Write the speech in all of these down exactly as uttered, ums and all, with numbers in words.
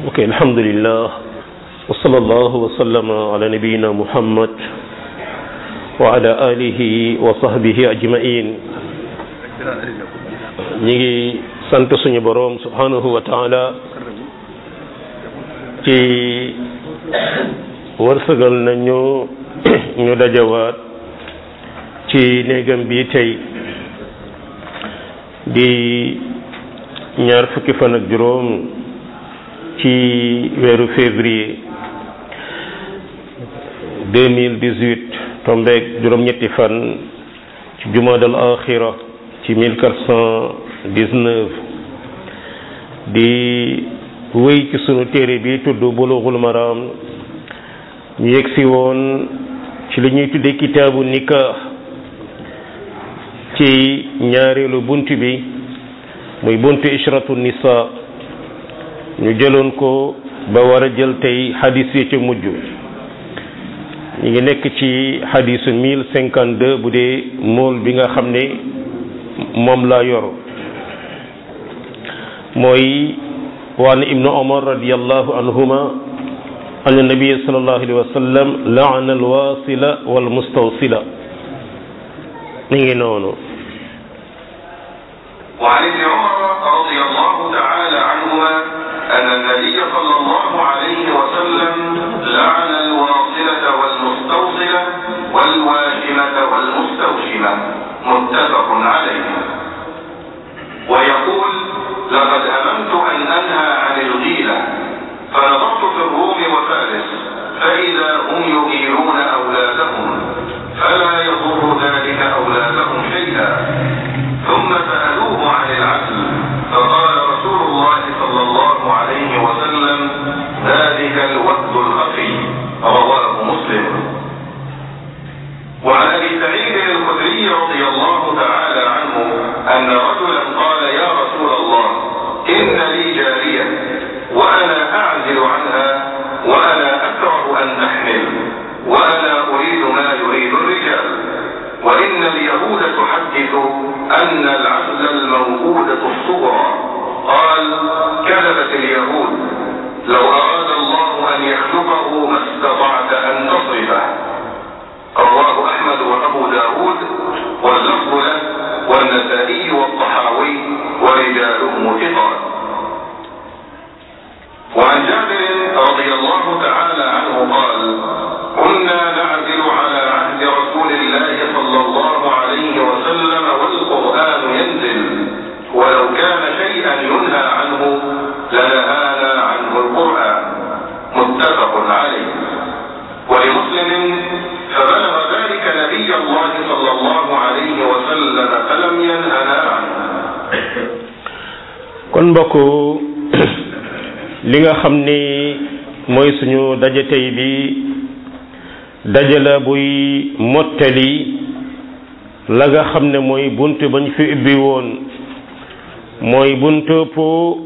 ok alhamdulillah wa sallallahu wa sallama ala nabiyyina muhammad wa ala alihi wa sahbihi ajmain ñi ngi sant suñu boroom subhanahu wa taala ci wërsëgal nañu ñu dajawaat ci néegam bi tey di ñaar fukki fan ak juróom ci weeru février deux mille dix-huit tombeek juróom-ñetti fan ci jumaadal axira ci mille quatre cent dix-neuf di wéy ci sunu téere bi tudd bulughul maram ñu yegsi woon ci li ñuy tudde kitaabu nikah ci ñaareelu bunt bi muy buntu ishratu nisa ñu jëloon ko ba war a jël tey xadis yi ci mujj ñu ngi nekk ci xadisu mille cinquante deux bu dee mool bi nga xam ne moom laa yor mooy waan ibnu omar radiallahu anhuma an nabiya sallallahu alayhi wa sallam laana alwasila walmustawsila mi ngi noonu وعن ابن عمر رضي الله تعالى عنهما أن النبي صلى الله عليه وسلم لعن الواصلة والمستوصلة والواشمة والمستوشمة متفق عليه. ويقول لقد هممت أن أنهى عن الغيلة فنظرت في الروم وفارس فإذا هم يغيرون أولادهم فلا يضر ذلك أولادهم شيئا. ثم سألوه عن العدل فقال رسول الله صلى الله عليه وسلم ذلك الوقت الخفي. رواه مسلم. وعن أبي سعيد الخدري رضي الله تعالى عنه أن رجلا قال يا رسول الله إن لي جارية وأنا أعزل عنها وأنا أكره أن أحمل وأنا أريد ما يريد الرجال وإن اليهود تحدث أن العزل الموءودة الصغرى. قال كذبت اليهود لو أراد الله أن يخلقه ما استطعت أن تصرفه. رواه أحمد وأبو داود واللفظ له والنسائي والطحاوي ورجالهم ثقات. وعن جابر رضي الله تعالى عنه قال كنا نعزل على عهد رسول الله صلى الله عليه وسلم والقرآن ينزل ولو كان شيئا ينهى عنه لنهانا عنه القرآن. متفق عليه. ولمسلم فبلغ ذلك نبي الله صلى الله عليه وسلم فلم ينهنا عنه. kon mbokk li nga xam ni mooy suñu daje tey bi dajala buy mottali la nga xam ne mooy bunt bañ fi ubbi woon mooy bunt pour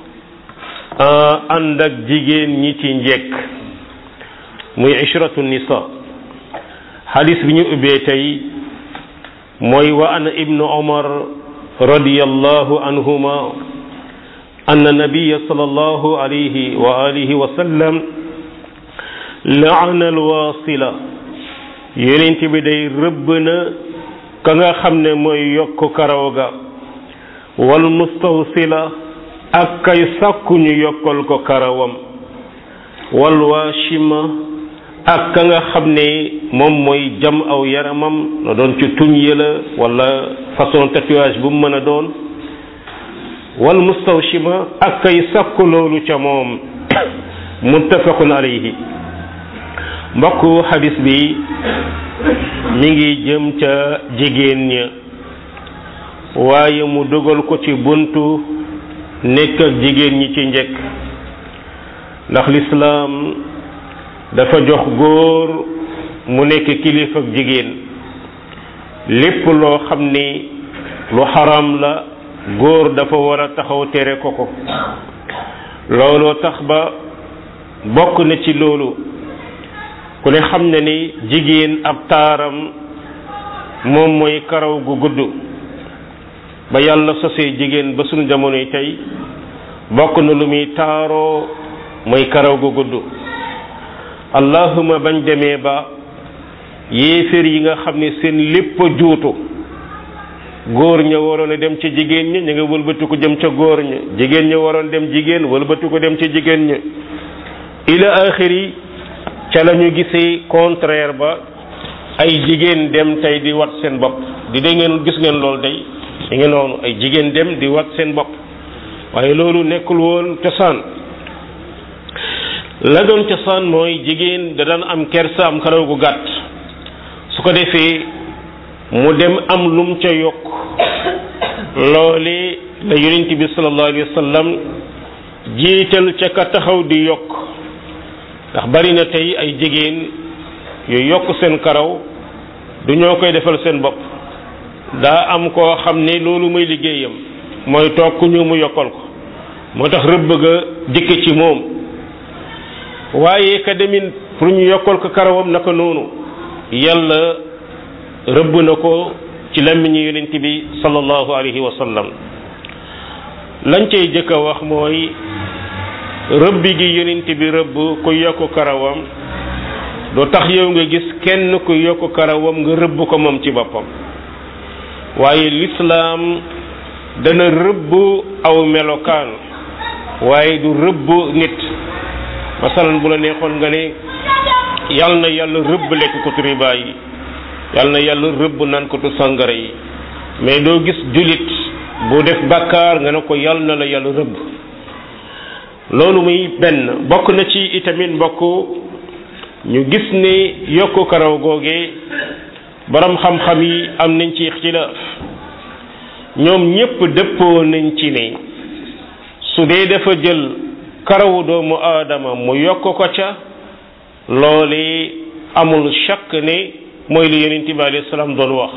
ànd ak jigéen ñi ci njekk muy ishratu nisa. xadis bi ñu ubbee tey mooy wa an ibnu omar radiyallahu anhuma anna nabiyya sallallahu alayhi wa alihi wa sallam laana alwaasila yonent bi day rëbb na ka nga xam ne mooy yokk karaw ga wal mustawsila ak kay sàkku ñu yokkal ko karawam wal waashima ak ka nga xam ne moom mooy jam aw yaramam na doon ci tuñ yëla wala façon tatouage bu mu mën a doon wal mustawshima ak kay sàkku loolu ca moom muttafaqun alayhi. mbokku xadis bi mi ngi jëm ca jigéen ña waaye mu dugal ko ci buntu nekk ak jigéen ñi ci njëkk ndax lislaam dafa jox góor mu nekk kilifa ak jigéen lépp loo xam ni lu xaram la góor dafa war a taxaw tere ko ko looloo tax ba bokk na ci loolu ku ne xam na ni jigéen ab taaram moom mooy karaw gu gudd ba yàlla sosee jigéen ba sunu jamonoy tey bokk na lu muy taaroo mooy karaw gu gudd allahuma bañ demee ba yéeféer yi nga xam ne seen lépp a juutu góor ña waroon a dem ca jigéen ña ña nga wëlbati ko jëm ca góor ña jigéen ña waroon dem jigéen wëlbati ko dem ca jigéen ña ila axiri ca la ñu gisee contraire ba ay jigéen dem tey di wat seen bopp di dee ngeen gis ngeen loolu day di ngeen noonu ay jigéen dem di wat seen bopp waaye loolu nekkul woon cosaan la doon cosaan mooy jigéen da daan am kersa am karaw gu gàtt su ko defee mu dem am lum ca yokk loole la yonent bi sallallahu alayhi wa sallam jiital ca ka taxaw di yokk ndax bari na tey ay jigéen yu yokk seen karaw du ñoo koy defal seen bopp daa am koo xam ne loolu mooy liggéeyam mooy toog ku ñëw mu yokkal ko moo tax rëbb ga dikk ci moom waaye ka demin pour ñu yokkal ko karawam naka noonu yàlla rëbb na ko ci làmmiñu yonent bi sallallahu alayhi wa sallam lañ cay jëkk a wax mooy rëbb gi yonent bi rëbb ku yokk karawam doo tax yow nga gis kenn ku yokk karawam nga rëbb ko moom ci boppam waaye lislaam dana rëbb aw melokaan waaye du rëbb nit masalan bu la neexoon nga ne yal na yàlla rëbb lekk ko riba yi yal na yàlla rëbb naan ko tu sangara yi mais doo gis julit bu def bàkkaar nga ne ko yal na la yàlla rëbb loolu muy benn bokk na ci itamit mbokk ñu gis ne yokku karaw googee borom xam-xam yi am nañ ci ixtilaaf ñoom ñépp dëppoo nañ ci ne su dee dafa jël karawu doomu aadama mu yokk ko ca loole amul shakk ne mooy li yonent bi alayhi salaam doon wax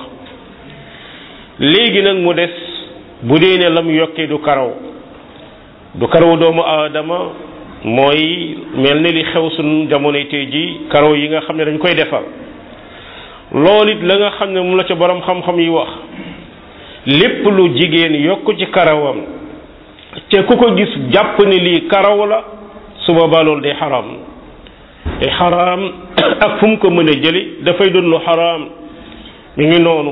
léegi nag mu des bu dee ne lam yokkee du karaw du karawu doomu aadama mooy mel ni li xew sunu jamonoy tey ji karaw yi nga xam ne dañ koy defar loolu it la nga xam ne moom la ca borom xam-xam yi wax lépp lu jigéen yokk ci karawam te ku ko gis jàpp ne lii karaw la su boobaa loolu day xaraam day xaraam ak fu mu ko mën a jëli dafay doon lu xaraam mi ngi noonu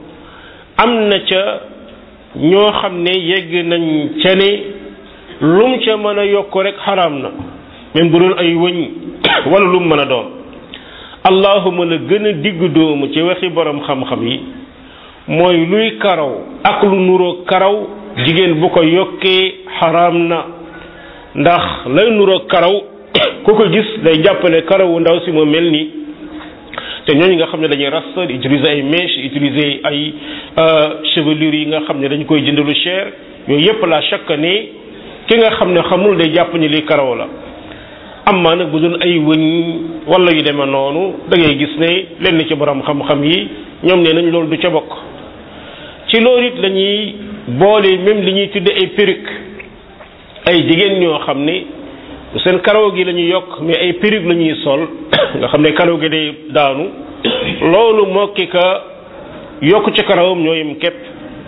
am na ca ñoo xam ne yegg nañ ca ne lum ca mën a yokk rek xaraam na même bu doon ay wëñ wala lum mën a doon allahuma la gën a digg doomu ci waxi borom xam-xam yi mooy luy karaw ak lu nuroo karaw jigéen bu ko yokkee xaraam na ndax lay nuroo karaw ku ko gis day jàppale karawu ndaw si moo mel nii te ñooñu nga xam ne dañuy rasta utiliser ay mèches utiliser ay chevelure yi nga xam ne dañ koy jënd lu cher yooyu yépp la chaque ne ki nga xam ne xamul day jàpp ni lii karaw la amma nag bu doon ay wëñ wala yu demee noonu da ngay gis ne lenn ci borom xam-xam yi ñoom nee nañ loolu du ca bokk ci loolu it lañuy boole même li ñuy tudde ay perruque ay jigéen ñoo xam ne seen karaw gi la ñuy yokk mais ay perruque la ñuy sol nga xam ne karaw gi day daanu loolu mokki ka yokk ci karawam ñoo yem képp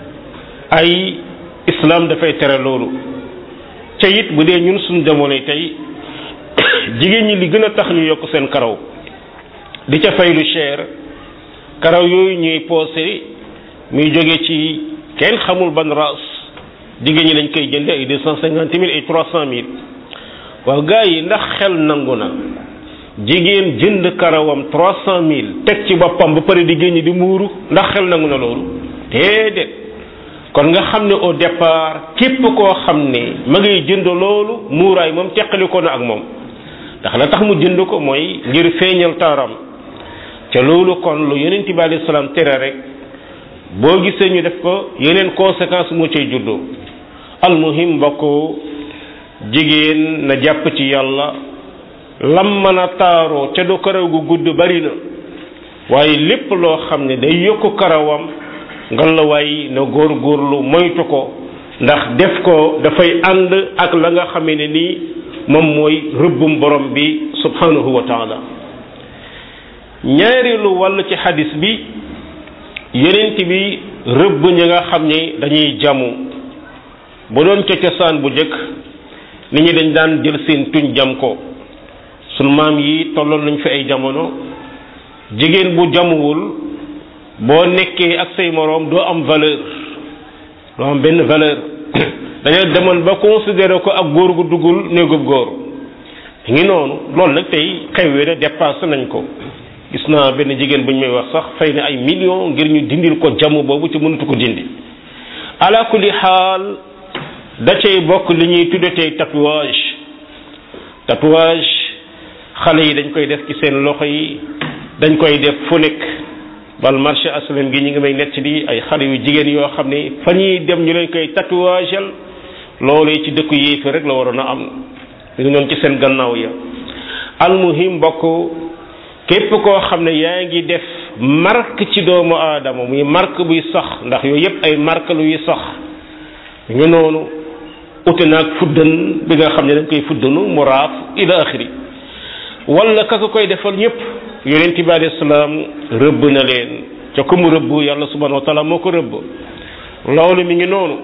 ay islam dafay tere loolu ca it bu dee ñun suñ jamono tey jigéen ñi li gën a tax ñu yokk seen karaw di ca fay lu cher karaw yooyu ñuy poosé muy jóge ci kenn xamul ban race jigéen ñi lañ koy jënde ay deux cent cinquante mille ay trois cent mille waaw gars yi ndax xel nangu na jigéen jënd karawam trois cent mille teg ci boppam ba pare di génn di muuru ndax xel nangu na loolu déedéet kon nga xam ne au départ képp koo xam ne ma ngay jënd loolu muuraay moom teqali ko na ak moom ndax la tax mu jënd ko mooy ngir feeñal taaram ca loolu kon lu yonent bi alayhi salaam tere rek boo gisee ñu def ko yeneen conséquence moo cay juddoo almuhim mbokk jigéen na jàpp ci yàlla lam mën a taaroo ca du karaw gu gudd bari na waaye lépp loo xam ne day yokk karawam ngalawaay na góorgóorlu moytu ko ndax def ko dafay ànd ak la nga xamee ne nii moom mooy rëbbum borom bi subhanahu wa taala ñaareelu wàll ci xadis bi yonent bi rëbb ñi nga xam ne dañuy jamu bu doon ca cosaan bu jëkk nit ñi dañ daan jël seen tuñ jam ko sunu maam yi tolloon nañ fi ay jamono jigéen bu jamuwul boo nekkee ak say moroom doo am valeur doo am benn valeur dañoo demoon ba considéré ko ak góor gu duggul néegub góor ngi noonu loolu nag tey xewwee na dépassé nañ ko gis naa benn jigéen bu ñu may wax sax fay na ay millions ngir ñu dindil ko jamu boobu ci mënatu ko dindi ala kulli xaal da cay bokk li ñuy tudde tey tatouage tatouage xale yi dañ koy def ci seen loxo yi dañ koy def fu nekk bal marché aslam gi ñu ngi may nett di ay xale yu jigéen yoo xam ne fa ñuy dem ñu leen koy tatouagel loolu ci dëkku yéefi rek la waroon a am ñu noonu ci seen gannaaw ya almuhim bokk képp koo xam ne yaa ngi def marque ci doomu aadama muy marque buy sax ndax yooyu yëpp ay marque luy sax ñu noonu ute naag fuddan bi nga xam ne dañ koy fuddanu mu raaf ila axiri wala ka ko koy defal ñëpp yonent bi alayhi salaam rëbb na leen ca ku mu rëbb yàlla subhanahu wa taala moo ko rëbb loolu mi ngi noonu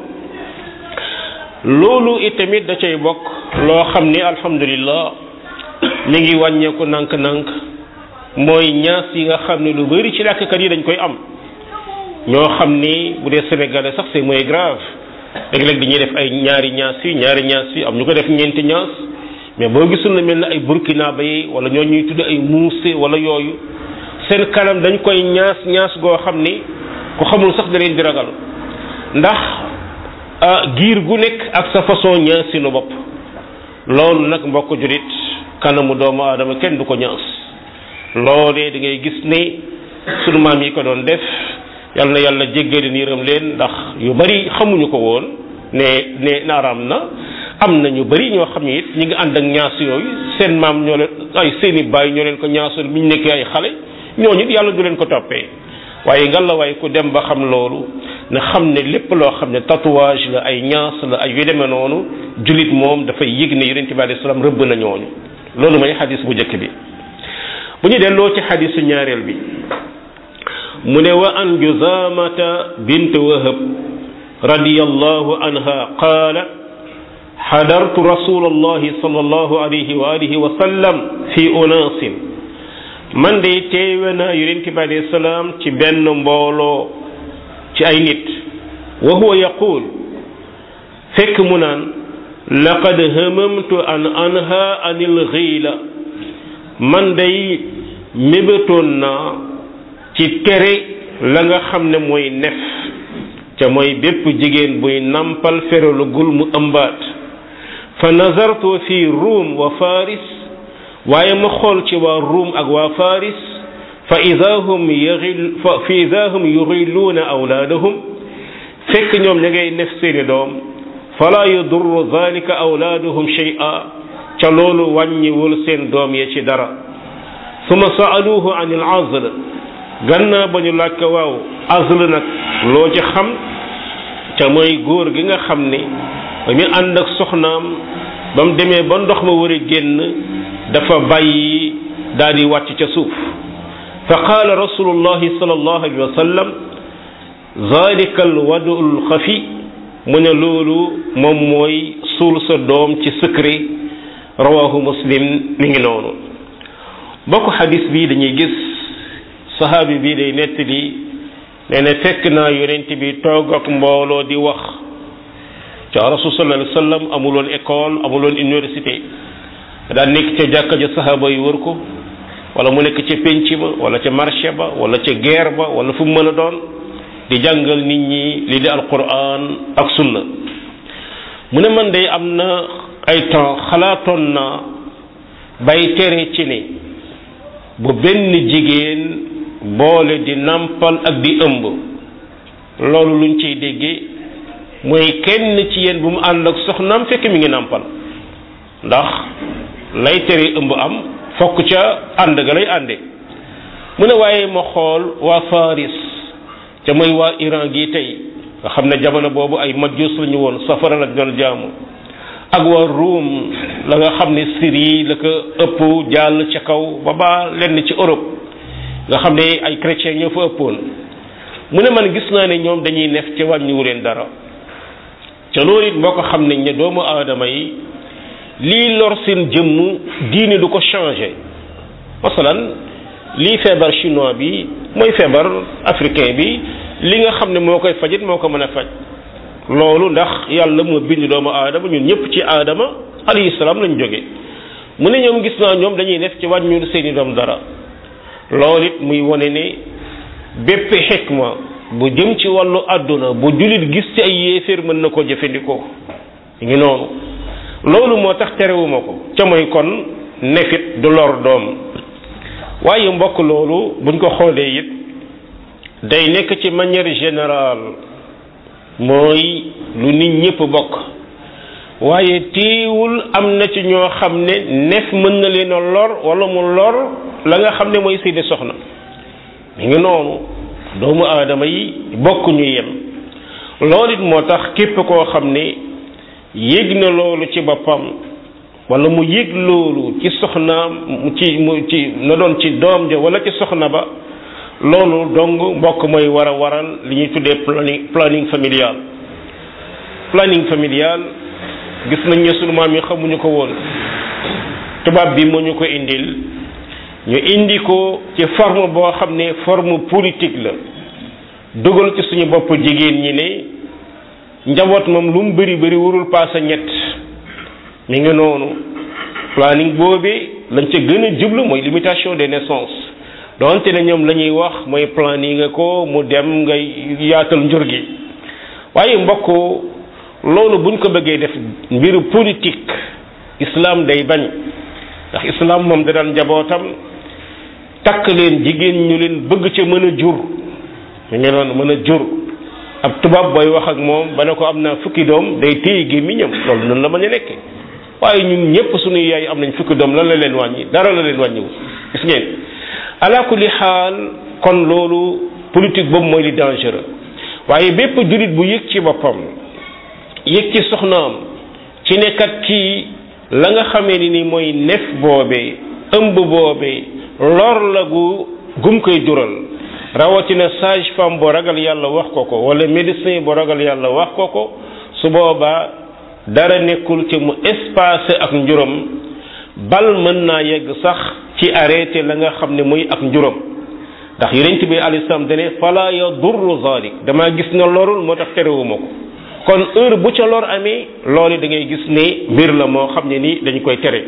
loolu itamit da cay bokk loo xam ni alhamdulillah mi ngi wàññeeku nànk-nànk mooy ñaas yi nga xam ne lu bari ci làkkat yi dañ koy am ñoo xam ni bu dee sénégalais sax c'est moins grave léeg-léeg dañuy def ay ñaari ñaas yi ñaari ñaas yi am ñu ko def ñeenti ñaas mais boo gisul na mel ne ay burkinabé yi wala ñoo ñuy tudd ay muuse wala yooyu seen kanam dañ koy ñaas ñaas goo xam ni ku xamul sax da leen di ragal ndax giir gu nekk ak sa façon ñaasinu bopp loolu nag mbokk julit kanamu doomu aadama kenn du ko ñaas loolee da ngay gis ni sunu maam yi ko doon def yal na yàlla jéggali niiram leen ndax yu bari xamuñu ko woon ne ne naaraam na am na ñu bari ñoo xam ne it ñi ngi ànd ak ñaas yooyu seen maam ñoo leen ay seeni baay ñoo leen ko ñaasoon bi ñu nekkee ay xale ñooñu it yàlla du leen ko toppee waaye ngalla waaye ku dem ba xam loolu na xam ne lépp loo xam ne tatouage la ay ñaas la ay yu demee noonu jullit moom dafay yëg ne yonent bi alayhi salaam rëbb na ñooñu loolu mooy xadis bu njëkk bi bu ñu delloo ci xadisu ñaareel bi mu ne wa an Juzaamata bint Wahab radiyallahu anha qaalat حضرت رسول الله صلى الله عليه وآله وسلم في أناس من دي تيونا يرنتي عليه السلام تي بن مبولو تي أي نيت وهو يقول فك منان لقد هممت أن أنهى عن الغيلة من دي مبتونا تي تري لغا خمنا موي نف تا موي بيب جيجين بوي نامبال فيرلو غول مو امبات fa nazartu fi ruum wa faris waaye ma xool ci waa ruum ak waa faris fa ida hum yuril fa fi ida hum yuriluuna awlaadahum fekk ñoom ña ngay nef seeni doom fala yudurru dalika awlaaduhum shay'a ca loolu wàññiwul seen doom ya ci dara suma saaluhu an il azl gannaa ba ñu laaj ko waaw azl nag loo ci xam ca mooy góor gi nga xam ni ba mu ànd ak soxnaam ba mu demee ba ndox ma war a génn dafa bàyyi daal di wàcc ca suuf fa qaala rasulullahi sallallahu alayhi wa sallam zalika alwadu alxafi mu ne loolu moom mooy suul sa doom ci secret rawahu muslim mi ngi noonu bokk xadis bi dañuy gis sahaabi bi day nettali nee na fekk naa yonent bi toog ak mbooloo di wax ca rasul sallallahu alayhi wa sallam amuloon école amuloon université daan nekk ca jàkka ja sahaaba yi wër ko wala mu nekk ca penc ba wala ca marché ba wala ca guerre ba wala fu mu mën a doon di jàngal nit ñi li di alquran ak sunna mu ne man day am na ay temps xalaatoon naa bay tere ci ne bu benn jigéen boole di nampal ak di ëmb loolu luñ ciy déggee mooy kenn ci yéen bu mu ànd ak soxnaam fekk mi ngi nampal ndax lay tere ëmb am fokk ca ànd ga lay ànde mu ne waaye ma xool waa Faris ca mooy waa Iran gi tey nga xam ne jamono boobu ay majus la ñu woon safara la doon jaamu ak waa Ruum la nga xam ne Syrie la ko ëpp jàll ca kaw ba ba lenn ci Europe nga xam ne ay chrétiens ñoo fa ëppoon mu ne man gis naa ne ñoom dañuy nef ca wàññiwu leen dara ca loolu it boo ko xam ne ne doomu aadama yi lii lor seen jëmm diine du ko changé masalan lii feebar chinois bi mooy feebar africain bi li nga xam ne moo koy fajit moo ko mën a faj loolu ndax yàlla moo bind doomu aadama ñun ñëpp ci aadama alayhi salaam lañ jóge mu ne ñoom gis naa ñoom dañuy def ci wàññul seeni doom dara loolu it muy wane ne bépp xikma bu jëm ci wàllu àdduna bu jullit gis ci ay yéeféer mën na ko jëfandikoo ngi noonu loolu moo tax terewuma ko ca mooy kon nefit du lor doom waaye mbokk loolu buñ ko xoolee it day nekk ci manière générale mooy lu nit ñëpp bokk waaye teewul am na ci ñoo xam ne nef mën na leen a lor wala mu lor la nga xam ne mooy seeni soxna mi ngi noonu doomu aadama yi bokk ñu yem loolu it moo tax képp koo xam ne yëg na loolu ci boppam wala mu yëg loolu ci soxnaam ci mu ci na doon ci doom ja wala ci soxna ba loolu dong mbokk mooy war a waral li ñuy tuddee planning planning familial planning familial gis nañ ne sunu maam yi xamuñu ko woon tubaab bi moo ñu ko indil ñu indi ko ci forme boo xam ne forme politique la dugal ci suñu bopp jigéen ñi ne njaboot moom lu mu bëri bëri warul paase ñett mi ngi noonu planning boobee lañ ca gën a jublu mooy limitation des naissances donte ne ñoom la ñuy wax mooy planning nga ko mu dem ngay yaatal njur gi waaye mbokk loolu buñ ko bëggee def mbiru politique islam day bañ ndax islam moom da daan njabootam takk leen jigéen ñu leen bëgg ca mën a jur mi ngi noonu mën a jur ab tubaab booy wax ak moom ba ne ko am naa fukki doom day téye gémmiñam loolu noonu la mën a nekke waaye ñun ñëpp suñuy yaay am nañ fukki doom lan la leen wàññi dara la leen wàññiwu gis ngeen ala kulli xaal kon loolu politique boobu mooy li dangereux waaye bépp jurit bu yëg ci boppam yëg ci soxnaam ci nekkat kii la nga xamee ni ni mooy nef boobee ëmb boobee lor la gu gum koy jural rawatina sage femme bu ragal yàlla wax ko ko wala médecin bu ragal yàlla wax ko ko su boobaa dara nekkul ci mu espacé ak njuram bal mën naa yegg sax ci arrêté la nga xam ne muy ak njuram ndax yonent bi alayhi salaam dane fala yadurru zalik damaa gis na lorul moo tax terewuma ko kon heure bu ca lor amee loolu da ngay gis ne mbir la moo xam ne ni dañu koy tere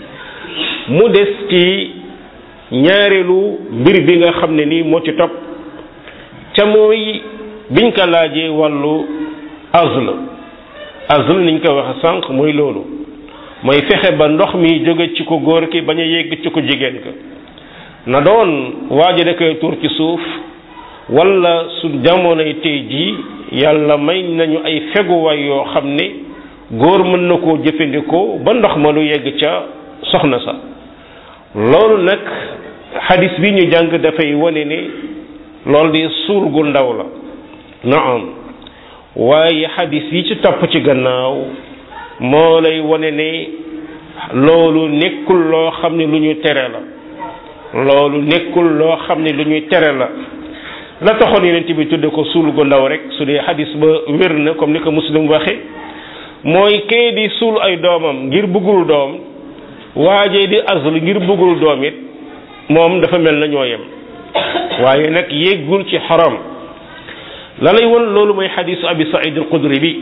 mu des ci ñaareelu mbir bi nga xam ne nii moo ci topp ca mooy biñ ko laajee wàllu azl azl niñ ko waxe sànq mooy loolu mooy fexe ba ndox mi jóge ci ko góor ki bañ a yegg ci ko jigéen ka na doon waaja da koy tuur ci suuf wala su jamonoy tey jii yàlla may nañu ay feguwaay yoo xam ne góor mën na koo jëfandikoo ba ndox ma lu yegg ca soxna sa loolu nag xadis bi ñu jàng dafay wane ne loolu di suul gu ndaw la naam waaye xadis yi ci topp ci gannaaw moo lay wane ne loolu nekkul loo xam ne lu ñu tere la loolu nekkul loo xam ne lu ñuy tere la la taxoon yonent bi tudde ko suul gu ndaw rek su dee xadis ba wér na comme ni ko muslim waxe mooy kee di suul ay doomam ngir bëggul doom waajee di azl ngir bëggul doom it moom dafa mel na ñoo yem waaye nag yéggul ci xaram la lay won loolu mooy xadisu abi saïd al-xudri bi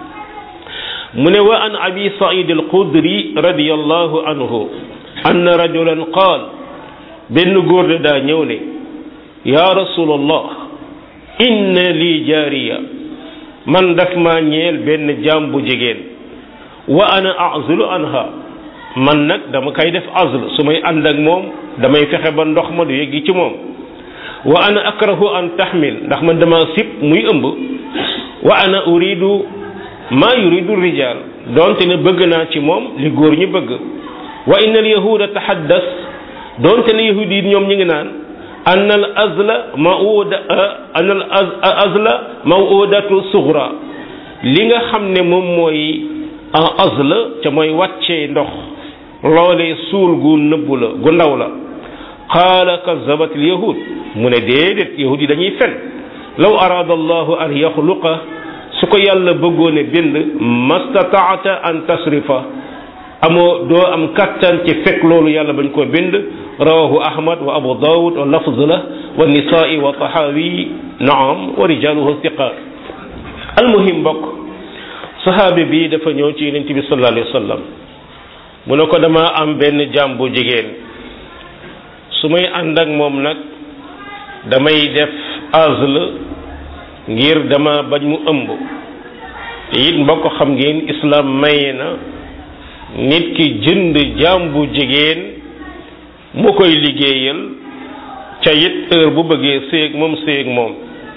mu ne wa an abi saïd al-xudri radiyallahu anhu anna rajulan qaal benn góor de daa ñëw ne ya rasulallah inna li jaariya man daf maa ñeel benn jaam bu jigéen wa ana azlu anha man nag dama kay def azl su may ànd ak moom damay fexe ba ndox ma du yegg ci moom wa ana akrahu an taxmil ndax man dama sib muy ëmb wa ana uridu ma yuridu rijal donte ne bëgg naa ci moom li góor ñu bëgg wa inna al yahuda tahaddas donte ne yahudi yi ñoom ñu ngi naan an al azla mauda an al azla maudatu sughra li nga xam ne moom mooy azla ca mooy wàccee ndox loolee suul gu nëbbu la gu ndaw la qaala kazabat al yahud mu ne déedéet yahud yi dañuy fen law arada allahu an yaxluqa su ko yàlla bëggoone bind mastataata an tasrifa amoo doo am kattan ci fekk loolu yàlla bañ koo bind rawahu ahmad wa abu dawud wa lafz la wa nisaa'i wa tahawi naam wa rijaluhu thiqat almuhim bokk sahaabi bi dafa ñëw ci yonent bi sallallahu alayhi wa sallam mu ne ko dama am benn jaam bu jigéen su may ànd ak moom nag damay def azl ngir dama bañ mu ëmb te it mbokk xam ngeen islam maye na nit ki jënd jaam bu jigéen mu koy liggéeyal ca it heure bu bëggee séeg moom séeg moom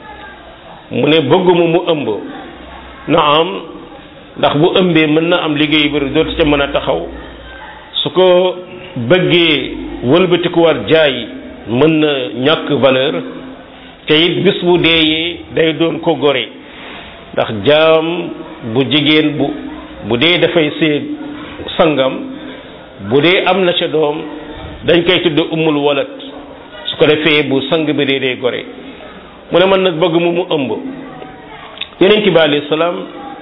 mu ne bëgguma mu ëmb na am ndax bu ëmbee mën na am liggéey bari dootu ca mën a taxaw su ko bëggee wëlbatikuwaat jaay mën na ñàkk valeur te it bis bu deeyee day doon ko gore ndax jaam bu jigéen bu bu dee dafay séeg sangam bu dee am na ca doom dañ koy tudde ummul walat su ko defee bu sang bi dee dee gore mu ne man nag bëgg mu mu ëmb yonent bi alayhi salaam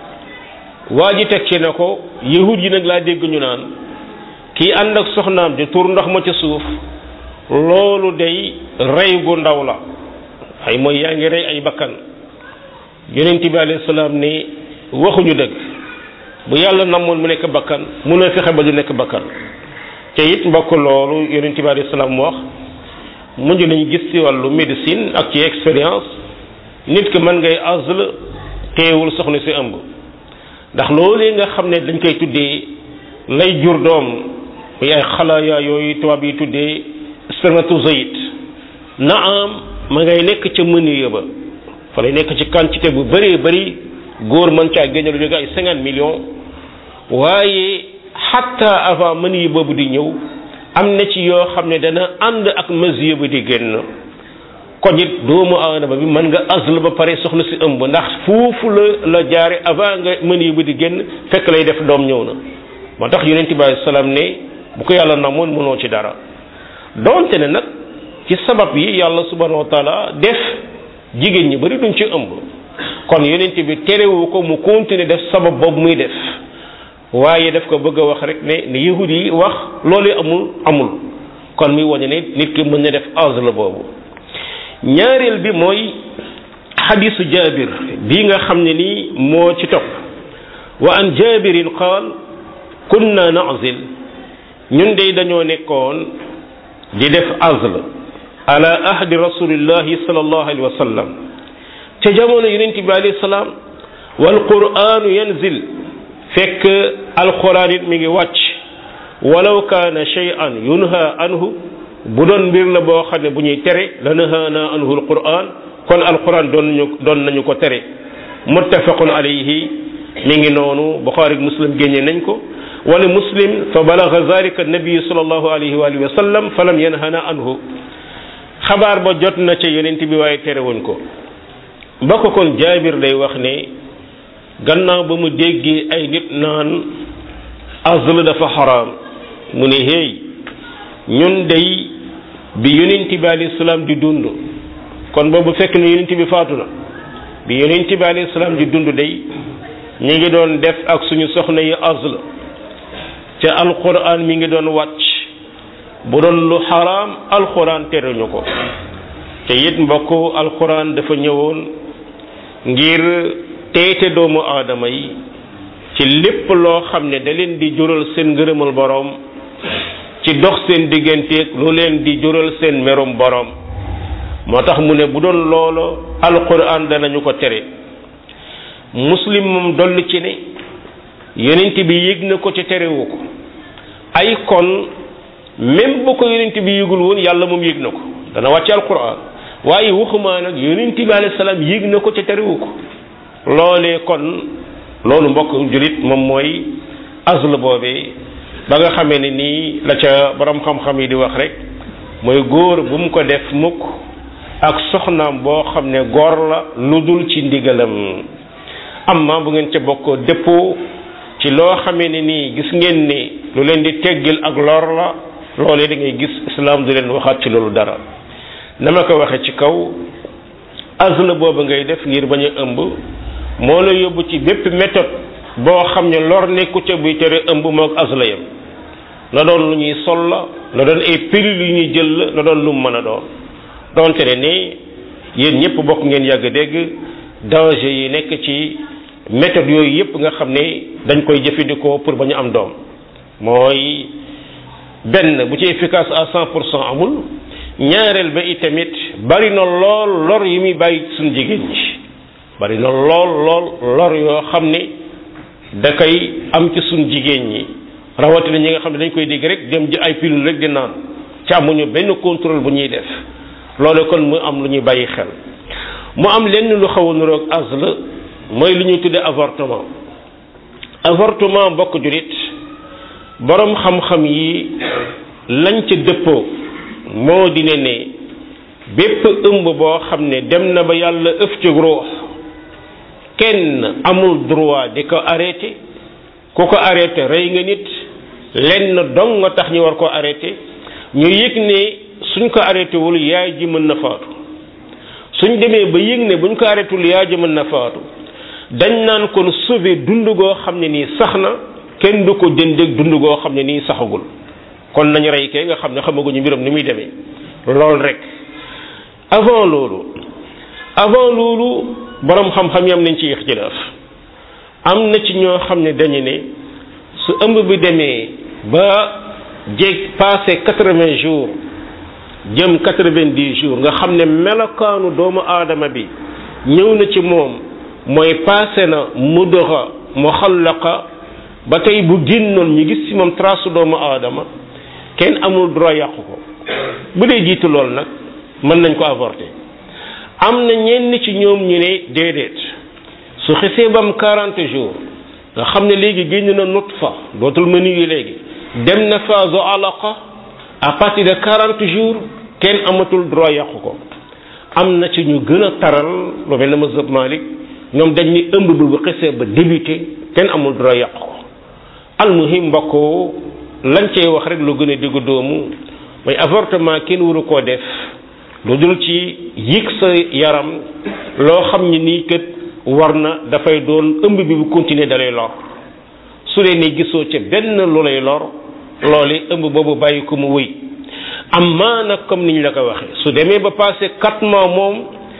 waa ji teg ci ne ko yahud yi nag laa dégg ñu naan kii ànd ak soxnaam di tur ndox ma ca suuf loolu day rey gu ndaw la ay mooy yaa ngi rey ay bakkan yonent bi alayhi salaam ne waxuñu dëgg bu yàlla namoon mu nekk bakkan mun na fexe ba du nekk bakkan te it mbokk loolu yonent bi alayhi salaam wax mujj nañu gis ci wàllu médecine ak ci expérience nit ki mën ngay azl teewul soxna si ëmb ndax loolu nga xam ne dañ koy tuddee lay jur doom muy ay xalaaya yooyu tubaab yi tuddee spermatozoïde na am ma ngay nekk ca mënuye ba fa lay nekk ci quantité bu bëree bëri góor mën caa génne lu jóge ay cinquante millions waaye xatta avant mënuye boobu di ñëw am na ci yoo xam ne dana ànd ak mesure bi di génn kon it doomu aadama bi mën nga azl ba pare soxna si ëmb ndax foofu la la jaare avant nga mënuye bi di génn fekk lay def doom ñëw na moo tax yonent bi alayhi salaam ne bu ko yàlla namoon mënoo ci dara donte ne nag ci sabab yi yàlla subhanahu wa taala def jigéen ñi bari duñ ci ëmb kon yonent bi terewu ko mu continuer def sabab boobu muy def waaye daf ko bëgg a wax rek ne ne yahud yi wax loolu amul amul kon muy wane ne nit ki mën na def azl boobu ñaareel bi mooy xadisu jabir bii nga xam ne nii moo ci topp wa an jabirin qaal kunna na'zil ñun de dañoo nekkoon di def azl ala ahdi rasulillahi sallallahu alayhi wa sallam ca jamono yonent bi alayhi salaam wal qur'anu yanzil fekk alquran it mi ngi wàcc walaw kaana shay'an yunha anhu bu doon mbir la boo xam ne bu ñuy tere la nahaana anhu alquran kon alquran doon nañu doon nañu ko tere muttafaqun alayhi mi ngi noonu buxaari muslim génne nañ ko wala muslim fa balagha zalika nabi sallallahu alayhi wa alihi wa sallam falam yanhana anhu xabaar ba jot na ca yonent bi waaye tere woon ko ba ko kon jaabir day wax ne gannaaw ba mu déggee ay nit naan azl dafa xaraam mu ne hey ñun day bi yonent bi alayhi salaam di dund kon boobu fekk na yonent bi faatu na bi yonent bi alayhi salaam di dund day ñu ngi doon def ak suñu soxna yi azl ca alquran mi ngi doon wàcc bu doon lu xaraam alquran teruñu ko te it mbokk alquran dafa ñëwoon ngir teete doomu aadama yi ci lépp loo xam ne da leen di jural seen ngërëmal boroom ci dox seen digganteeg lu leen di jural seen merum boroom moo tax mu ne bu doon loolu alquran danañu ko tere muslim moom dolli ci ne yonent bi yëg na ko ci terewu ko ay kon même bu ko yonent bi yëgul woon yàlla moom yëg na ko dana wàcc alquran waaye waxumaa nag yonent bi alayhi salaam yëg na ko ci terewu ko loolee kon loolu mbokk julit moom mooy azl boobee ba nga xamee ne nii la ca borom xam-xam yi di wax rek mooy góor bu mu ko def mukk ak soxnaam boo xam ne góor la lu dul ci ndigalam amma bu ngeen ca bokkoo dëppoo ci loo xamee ne nii gis ngeen ni lu leen di teggil ak lor la loolee da ngay gis islam du leen waxaat ci loolu dara na ma ko waxee ci kaw azl boobu ngay def ngir bañ a ëmb moo la yóbbu ci bépp méthode boo xam ne lor nekku ca buy tere ëmb moog azla yam na doon lu ñuy sol la na doon ay pilule yu ñuy jël la na doon lu mu mën a doon donte ne ni yéen ñëpp bokk ngeen yàgg dégg danger yi nekk ci méthode yooyu yëpp nga xam ne dañ koy jëfandikoo pour ba ñu am doom mooy benn bu ci efficace à cent pour cent amul ñaareel ba itamit bari na lool lor yi muy bàyyi suñu jigéen ñi bari na lool lool lor yoo xam ne da koy am ci suñu jigéen ñi rawatina ñi nga xam ne dañ koy dégg rek dem ji ay pilule rek di naan ci amuñu benn contrôle bu ñuy def loolu kon mu am lu ñuy bàyyi xel mu am lenn lu xaw a niroog azl mooy lu ñuy tuddee avortement avortement mbokk julit borom xam-xam yi lañ ca dëppoo moo di ne ne bépp ëmb boo xam ne dem na ba yàlla ëf ci ruux kenn amul droit di ko arrêté ku ko arrêté rey nga nit lenn dong nga tax ñu war ko arrêté ñu yëg ne suñ ko arrêté wul yaay ji mën na faatu suñ demee ba yëg ne buñ ko arrêté wul yaay ji mën na faatu dañ naan kon sauver dund goo xam ne nii sax na kenn du ko jëndeeg dund goo xam ne nii saxagul kon nañu rey kee nga xam ne xamaguñu mbiram ni muy demee loolu rek avant loolu avant loolu borom xam-xam yi am nañ ci ixtilaaf am na ci ñoo xam ne dañu ne su ëmb bi demee ba jéeg passé quatre-vingts jours jëm quatre-vingt-dix jours nga xam ne melokaanu doomu aadama bi ñëw na ci moom mooy passé na mudra muxallaqa ba tey bu génnoon ñu gis ci moom trace doomu aadama kenn amul droit yàqu ko bu dee jiitu lool nag mën nañ ko avorter am na ñenn ci ñoom ñu ne déedéet su xesee ba am quarante jours nga xam ne léegi génn na nutfa dootul mënu yi léegi dem na phase alaqa à partir de quarante jours kenn amatul droit yàqu ko am na ci ñu gën a taral lu mel ne mazhab Malik ñoom dañ ni ëmb bi bu xesee ba débuté kenn amul droit yàqu ko almuhim mbokk lañ cey wax rek lu gën a diggu doomu mooy avortement kenn waru koo def lu dul ci yëg sa yaram loo xam ni nii kët war na dafay doon ëmb bi bu continuer da lay lor su dee ni gisoo ca benn lu lay lor loolu ëmb boobu bàyyi ko mu wëy amma nag comme niñ la ko waxee su demee ba passé quatre mois moom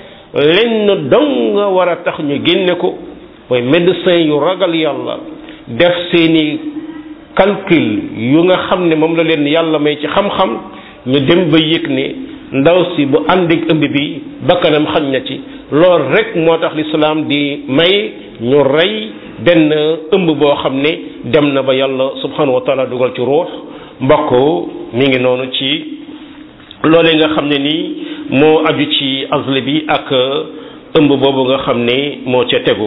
lenn dong nga war a tax ñu génne ko mooy médecin yu ragal yàlla def seeni calcul yu nga xam ne moom la leen yàlla may ci xam-xam ñu dem ba yëg ne ndaw si bu àndik ëmb bi bakkanam xañ na ci loolu rek moo tax lislaam di may ñu rey benn ëmb boo xam ne dem na ba yàlla subhanahu wa taala dugal ci ruux mbokk mi ngi noonu ci loolee nga xam ne nii moo aju ci azl bi ak ëmb boobu nga xam ne moo ca tegu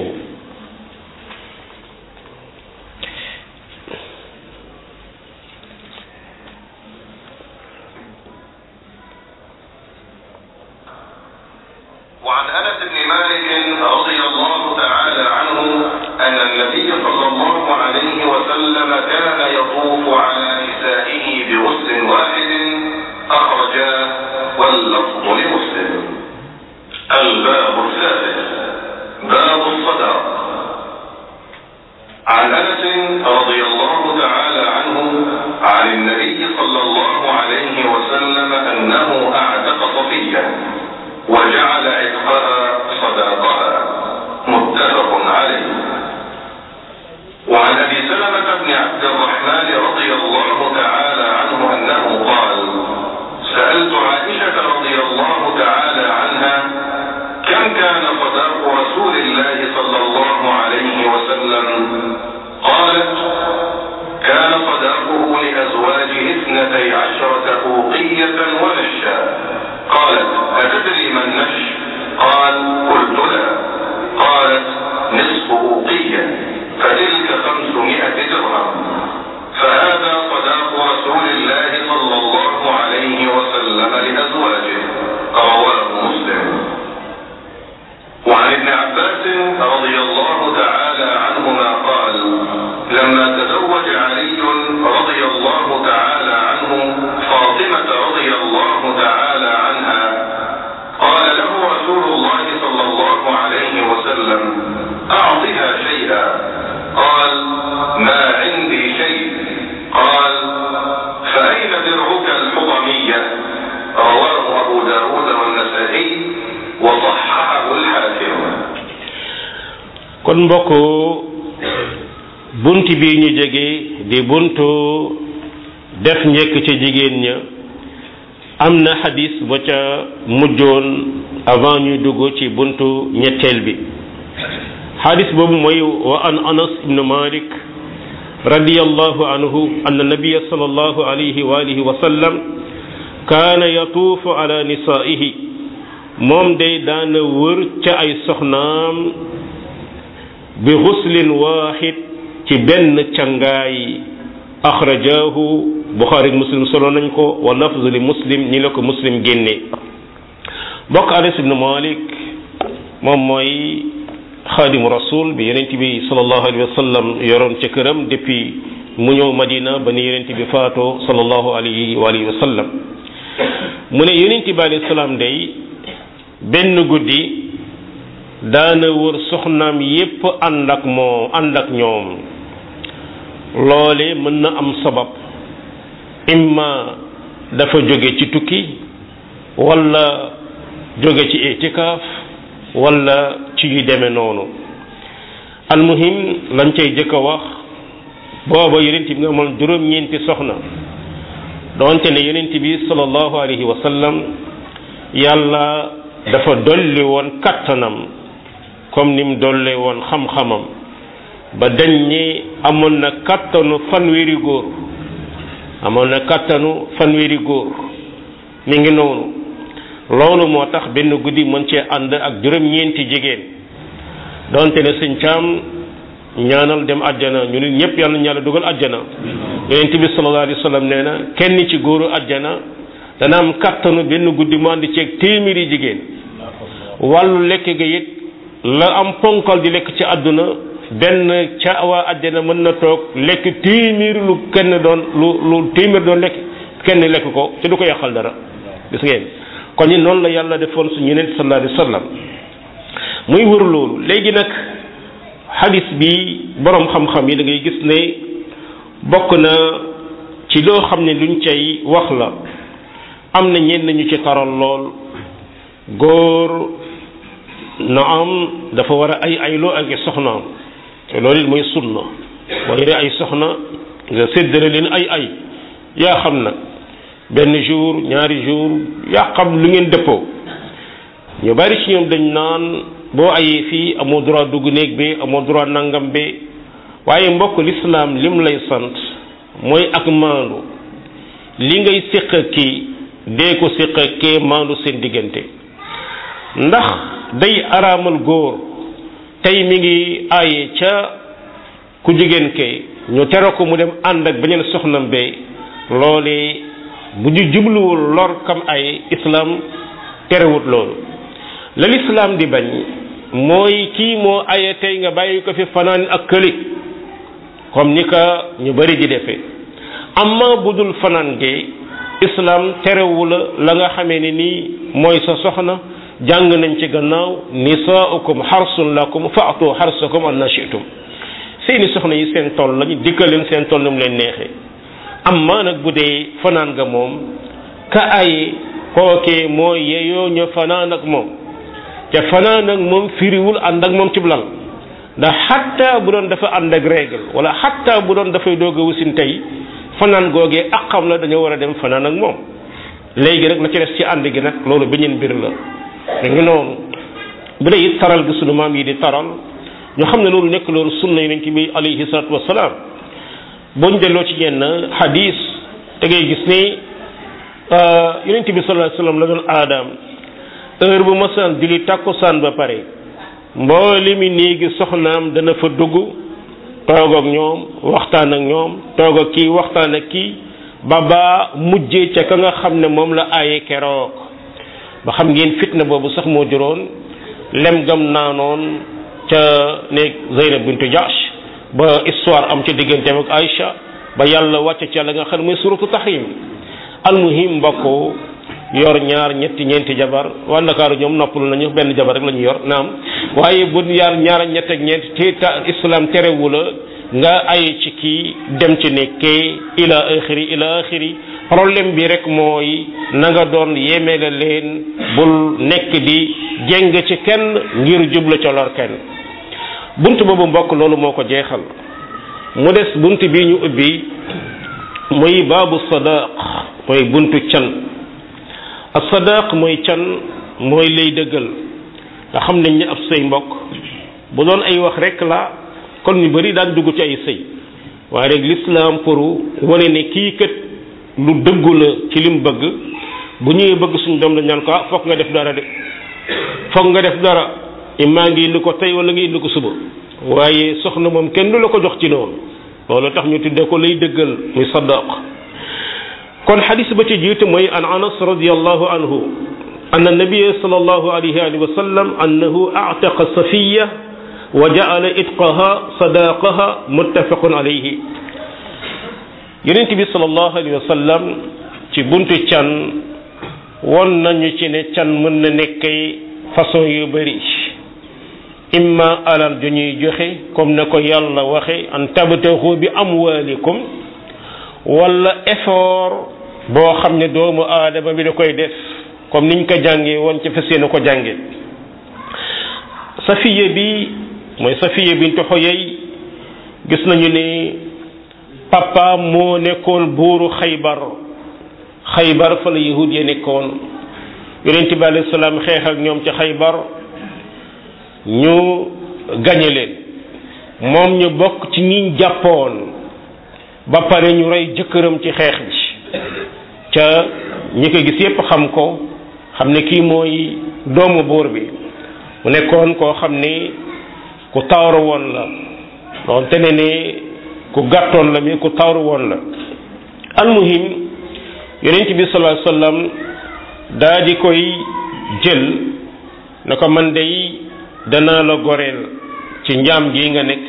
وعن أنس بن مالك رضي الله تعالى عنه أن النبي صلى الله عليه وسلم كان يطوف على نسائه بغسل واحد أخرجاه واللفظ لمسلم. الباب الثالث باب الصداق. عن أنس رضي الله تعالى عنه عن النبي صلى الله عليه وسلم أنه أعتق صفية وجعل عتقها صداقها متفق عليه. وعن ابي سلمة بن عبد الرحمن رضي الله تعالى عنه انه قال سألت عائشة رضي الله تعالى عنها كم كان صداق رسول الله صلى الله عليه وسلم؟ قالت كان صداقه لأزواجه اثنتي عشرة أوقية ونشا. قالت أتدري ما النش؟ قال قلت لا. قالت نصف أوقية فتلك خمسمائة درهم. فهذا صداق رسول الله صلى الله عليه وسلم لأزواجه. رواه مسلم. وعن ابن عباس رضي الله تعالى عنهما قال لما تزوج علي رضي الله تعالى عنه فاطمة رضي الله تعالى عنها قال له رسول الله صلى الله عليه وسلم أعطها شيئا قال ما عندي شيء. قال فأين درعك الحطمية؟ رواه أبو داود والنسائي وصححه الحاكم. kon mbokk bunt bi ñu jege di buntu def njëkk ci jigéen ña am na xadis ba ca mujjoon avant ñuy dugg ci buntu ñetteel bi. xadis boobu mooy wa an anas ibnu malik radiyallahu anhu anna nabiya sallallahu alayhi wa alihi wa sallam kaana yatuufu ala nisaihi moom day daana wër ca ay soxnaam bi xuslin waaxid ci benn cangaay axrajahu buxaari muslim solo nañ ko wa lafzu li muslim ñi la ko muslim génne. bokk anas ibnu malik moom mooy xaadimu rasul bi yonent bi sallallahu alayhi wa sallam yoroon ca këram depuis mu ñëw madina ba ni yonent bi faatoo sallallahu alayhi wa alihi wa sallam mu ne yonent bi alayhi salaam day benn guddi daana wër soxnaam yépp ànd ak moo ànd ak ñoom. loole mën na am sabab imma dafa jóge ci tukki wala jóge ci itikaaf wala ci yu demee noonu. almuhim lañ cay jëkk a wax booba yonent bi nga amoon juróom-ñeenti soxna doonte ne yonent bi sallallahu alayhi wa sallam yàlla dafa dolli woon kattanam comme ni mu dolli woon xam-xamam ba dañ ni amoon na kattanu fanweeri góor amoon na kattanu fanweeri góor mi ngi noonu. loolu moo tax benn guddi mën cee ànd ak juróom-ñeenti jigéen donte ne sëñ caam ñaanal dem àjjana ñu nit ñëpp yàlla ñu yàlla dugal àjjana. yonent bi sallallahu alayhi wa sallam nee na kenn ci góoru àjjana dana am kattanu benn guddi mu ànd ceeg téeméeri jigéen. wàllu lekk ga it la am ponkal di lekk ci àdduna benn ca waa àjjana mën na toog lekk téeméer lu kenn doon lu lu téeméer doon lekk kenn lekk ko te du ko yàqal dara gis ngeen. kon ñi noonu la yàlla defoon suñu yonent sallallahu alayhi wa sallam muy wër loolu. léegi nag xadis bi boroom xam-xam yi da ngay gis ne bokk na ci loo xam ne luñ cay wax la am na ñenn ñu ci taral lool. góor na am dafa war a ay ayloo ak i soxnaam te loolu it mooy sunna boo yore ay soxna nga séddale leen ay ay yaa xam nag benn jour ñaari jour yaa xam lu ngeen dëppoo. ñu bari ci ñoom dañ naan boo ayee fii amoo droit dugg néeg bi amoo droit nangam bi waaye mbokk lislaam lim lay sant mooy ak maandu li ngay séq kii dee ko séq kee maandu seen diggante. ndax day araamal góor tey mi ngi aaye ca ku jigéen kay ñu tere ko mu dem ànd ak beneen soxnam be loolee bu ñu jubluwul lor kam ay islam terewut loolu. la lislaam di bañ mooy kii moo aye tey nga bàyyi ko fi fanaan ak këli comme ni ka ñu bari di defee. amma bu dul fanaan ge islam terewu la la nga xamee ne nii mooy sa soxna. jàng nañ ci gannaaw nisaaukum xarsun lakum faatu xarsakum anna shi'tum seeni soxna yi seen tool lañu dikkal leen seen tool nu mu leen neexee. amma nag bu dee fanaan nga moom ka ay kookee mooy yeyoo ñu fanaan ak moom te fanaan ak moom firiwul ànd ak moom ci lal ndax xatta bu doon dafa ànd ak règle wala xatta bu doon dafay doog a wasin tey fanaan googee ak xam la dañoo war a dem fanaan ak moom. léegi rek la ci des ci ànd gi nag loolu beneen mbir la. da ngi noonu bu dee it taral gi sunu maam yi di taral ñu xam ne loolu nekk loolu sunna yonent bi alayhi salaatu wasalaam. buñ delloo ci yenn xadis da ngay gis ni yonent bi sallallahu alayhi wasallam la doon aadaam heure bu masaan julli tàkkusaan ba pare mboole mi néegi soxnaam dana fa dugg toog ak ñoom waxtaan ak ñoom toog ak kii waxtaan ak kii ba ba mujjee ca ka nga xam ne moom la aaye keroog ba xam ngeen fitna boobu sax moo juróon lem gam naanoon ca néeg Zeynab bintu Jahsh ba histoire am ci digganteem ak Aïcha ba yàlla wàcce ca la nga xam ne mooy suratu tahrim. almuhim mbokk yor ñaar ñetti ñeenti jabar waa Ndakaaru ñoom noppalu nañu benn jabar rek la ñu yor naam waaye bu yaar ñaar ñett ak ñeent te islam terewu la nga ay ci kii dem ci nekkee ila axiri ila axiri problème bi rek mooy na nga doon yemele leen bul nekk di jéng ci kenn ngir jublu ca lor kenn bunt boobu mbokk loolu moo ko jeexal mu des bunt bi ñu ubbi muy baabu sadaq mooy buntu can ak sadaq mooy can mooy lay dëggal nga xam nañ ne ab sëy mbokk bu doon ay wax rek la kon ñu bari daan dugg ci ay sëy waaye rek l'islam pour wane ne kii kat lu dëggu la ci lim bëgg bu ñëwee bëgg suñu doom la ñaan ko ah foog nga def dara de foog nga def dara immaa ngi indi ko tey wala nga indi ko suba waaye soxna moom kenn du la ko jox ci noonu loolu tax ñu tuddee ko lay dëggal muy sadaq kon xadis ba ci jiitu mooy an anas radiallahu anhu anna nabiyya sallallahu alayhi wa sallam annahu a'taqa safiya wa ja'ala itqaha sadaqaha muttafaqun alayhi yonent bi sallallahu alayhi wa sallam ci buntu can won nañu ci ne can mën na nekkay façon yu bari imma alal ju ñuy joxe comme na ko yàlla waxe an tabtaxu bi amwalikum wala effort boo xam ne doomu aadama bi da koy def comme niñ ko jàngee woon ci fas yéene ko jànge safiya bi mooy safiya bintu Xuyay gis nañu ne papa moo nekkoon buuru xaybar xaybar fa la yahud ya nekkoon yonent bi alayhi salaam xeex ak ñoom ci xaybar ñu gañe leen moom ñu bokk ci ñiñ jàppoon ba pare ñu rey jëkkëram ci xeex bi ca ñi ko gis yépp xam ko xam ne kii mooy doomu buur bi mu nekkoon koo xam ni ku tawru woon la doon te ne ne ku gàttoon la mi ku tawru woon la almuhim yonent bi sallallahu alayhi wasallam daa di koy jël na ko man day danaa la goreel ci njaam gi nga nekk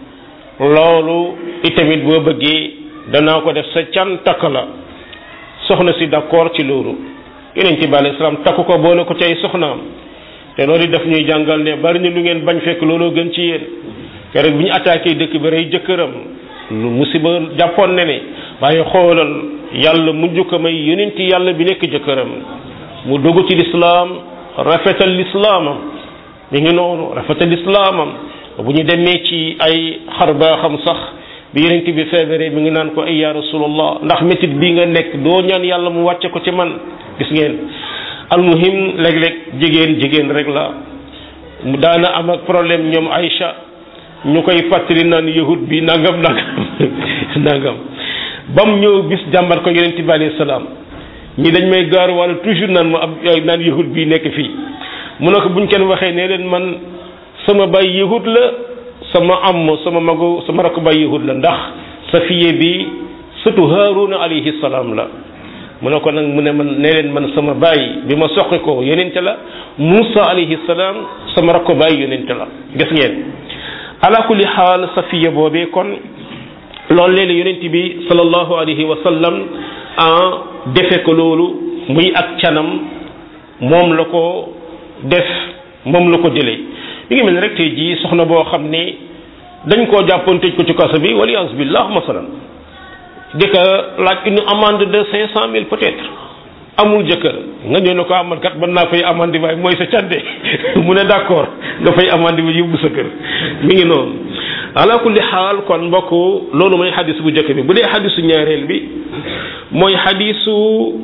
loolu itamit boo bëggee danaa ko def sa can takk la soxna si d'accord ci loolu yonent bi alayhi salaam takku ko boole ko ci ay soxnaam te loolu daf ñuy jàngal ne bari na lu ngeen bañ fekk looloo gën ci yéen keroog bi ñu attaqué dëkk bi rey jëkkëram lu musiba jàppoon ne ne waaye xoolal yàlla mujj ko may yonent yàlla bi nekk jëkkëram mu dugg ci lislaam rafetal lislaamam mi ngi noonu rafetal lislaamam bu ñu demee ci ay xar baa xam sax bi yonent bi feebaree mi ngi naan ko ay ya rasulallah ndax métit bii nga nekk doo ñaan yàlla mu wàcce ko ci man gis ngeen almuhim léeg-léeg jigéen jigéen rek la mu daana am ak problème ñoom Aïcha ñu koy fàttali naan yahud bi nangam nangam nangam bam ñëw bis jàmbat ko yonent bi alayhi salaam ñi dañ may gaar wala toujours naan ma ab naan yahud bi nekk fii mu ne ko buñ kenn waxee ne leen man sama bay yahud la sama am sama magu sama rakk bay yahud la ndax safiye bi surtout Haaruna alayhi salaam la mu ne ko nag mu ne man ne leen man sama baay bi ma soqi ko yonente la Musa alayhi salaam sama rakk baay yonente la gis ngeen ala kulli xaal safiya boobee kon loolu léeg-léeg yonent bi sallallahu alayhi wa sallam en defe ko loolu muy ak canam moom la ko def moom la ko jëlee mi ngi mel ne rek tey jii soxna boo xam ne dañ koo jàppoon tëj ko ci kaso bi waliyaas billah masalan di ko laaj une amende de cinq cent mille peut-être amul jëkkër nga ñëw ne ko amal kat mën naa fay amende waaye mooy sa cande mu ne d'accord nga fay amende bi yóbbu sa kër mi ngi noonu ala kulli xaal kon mbokk loolu mooy xadis bu njëkk bi bu dee xadisu ñaareel bi mooy xadisu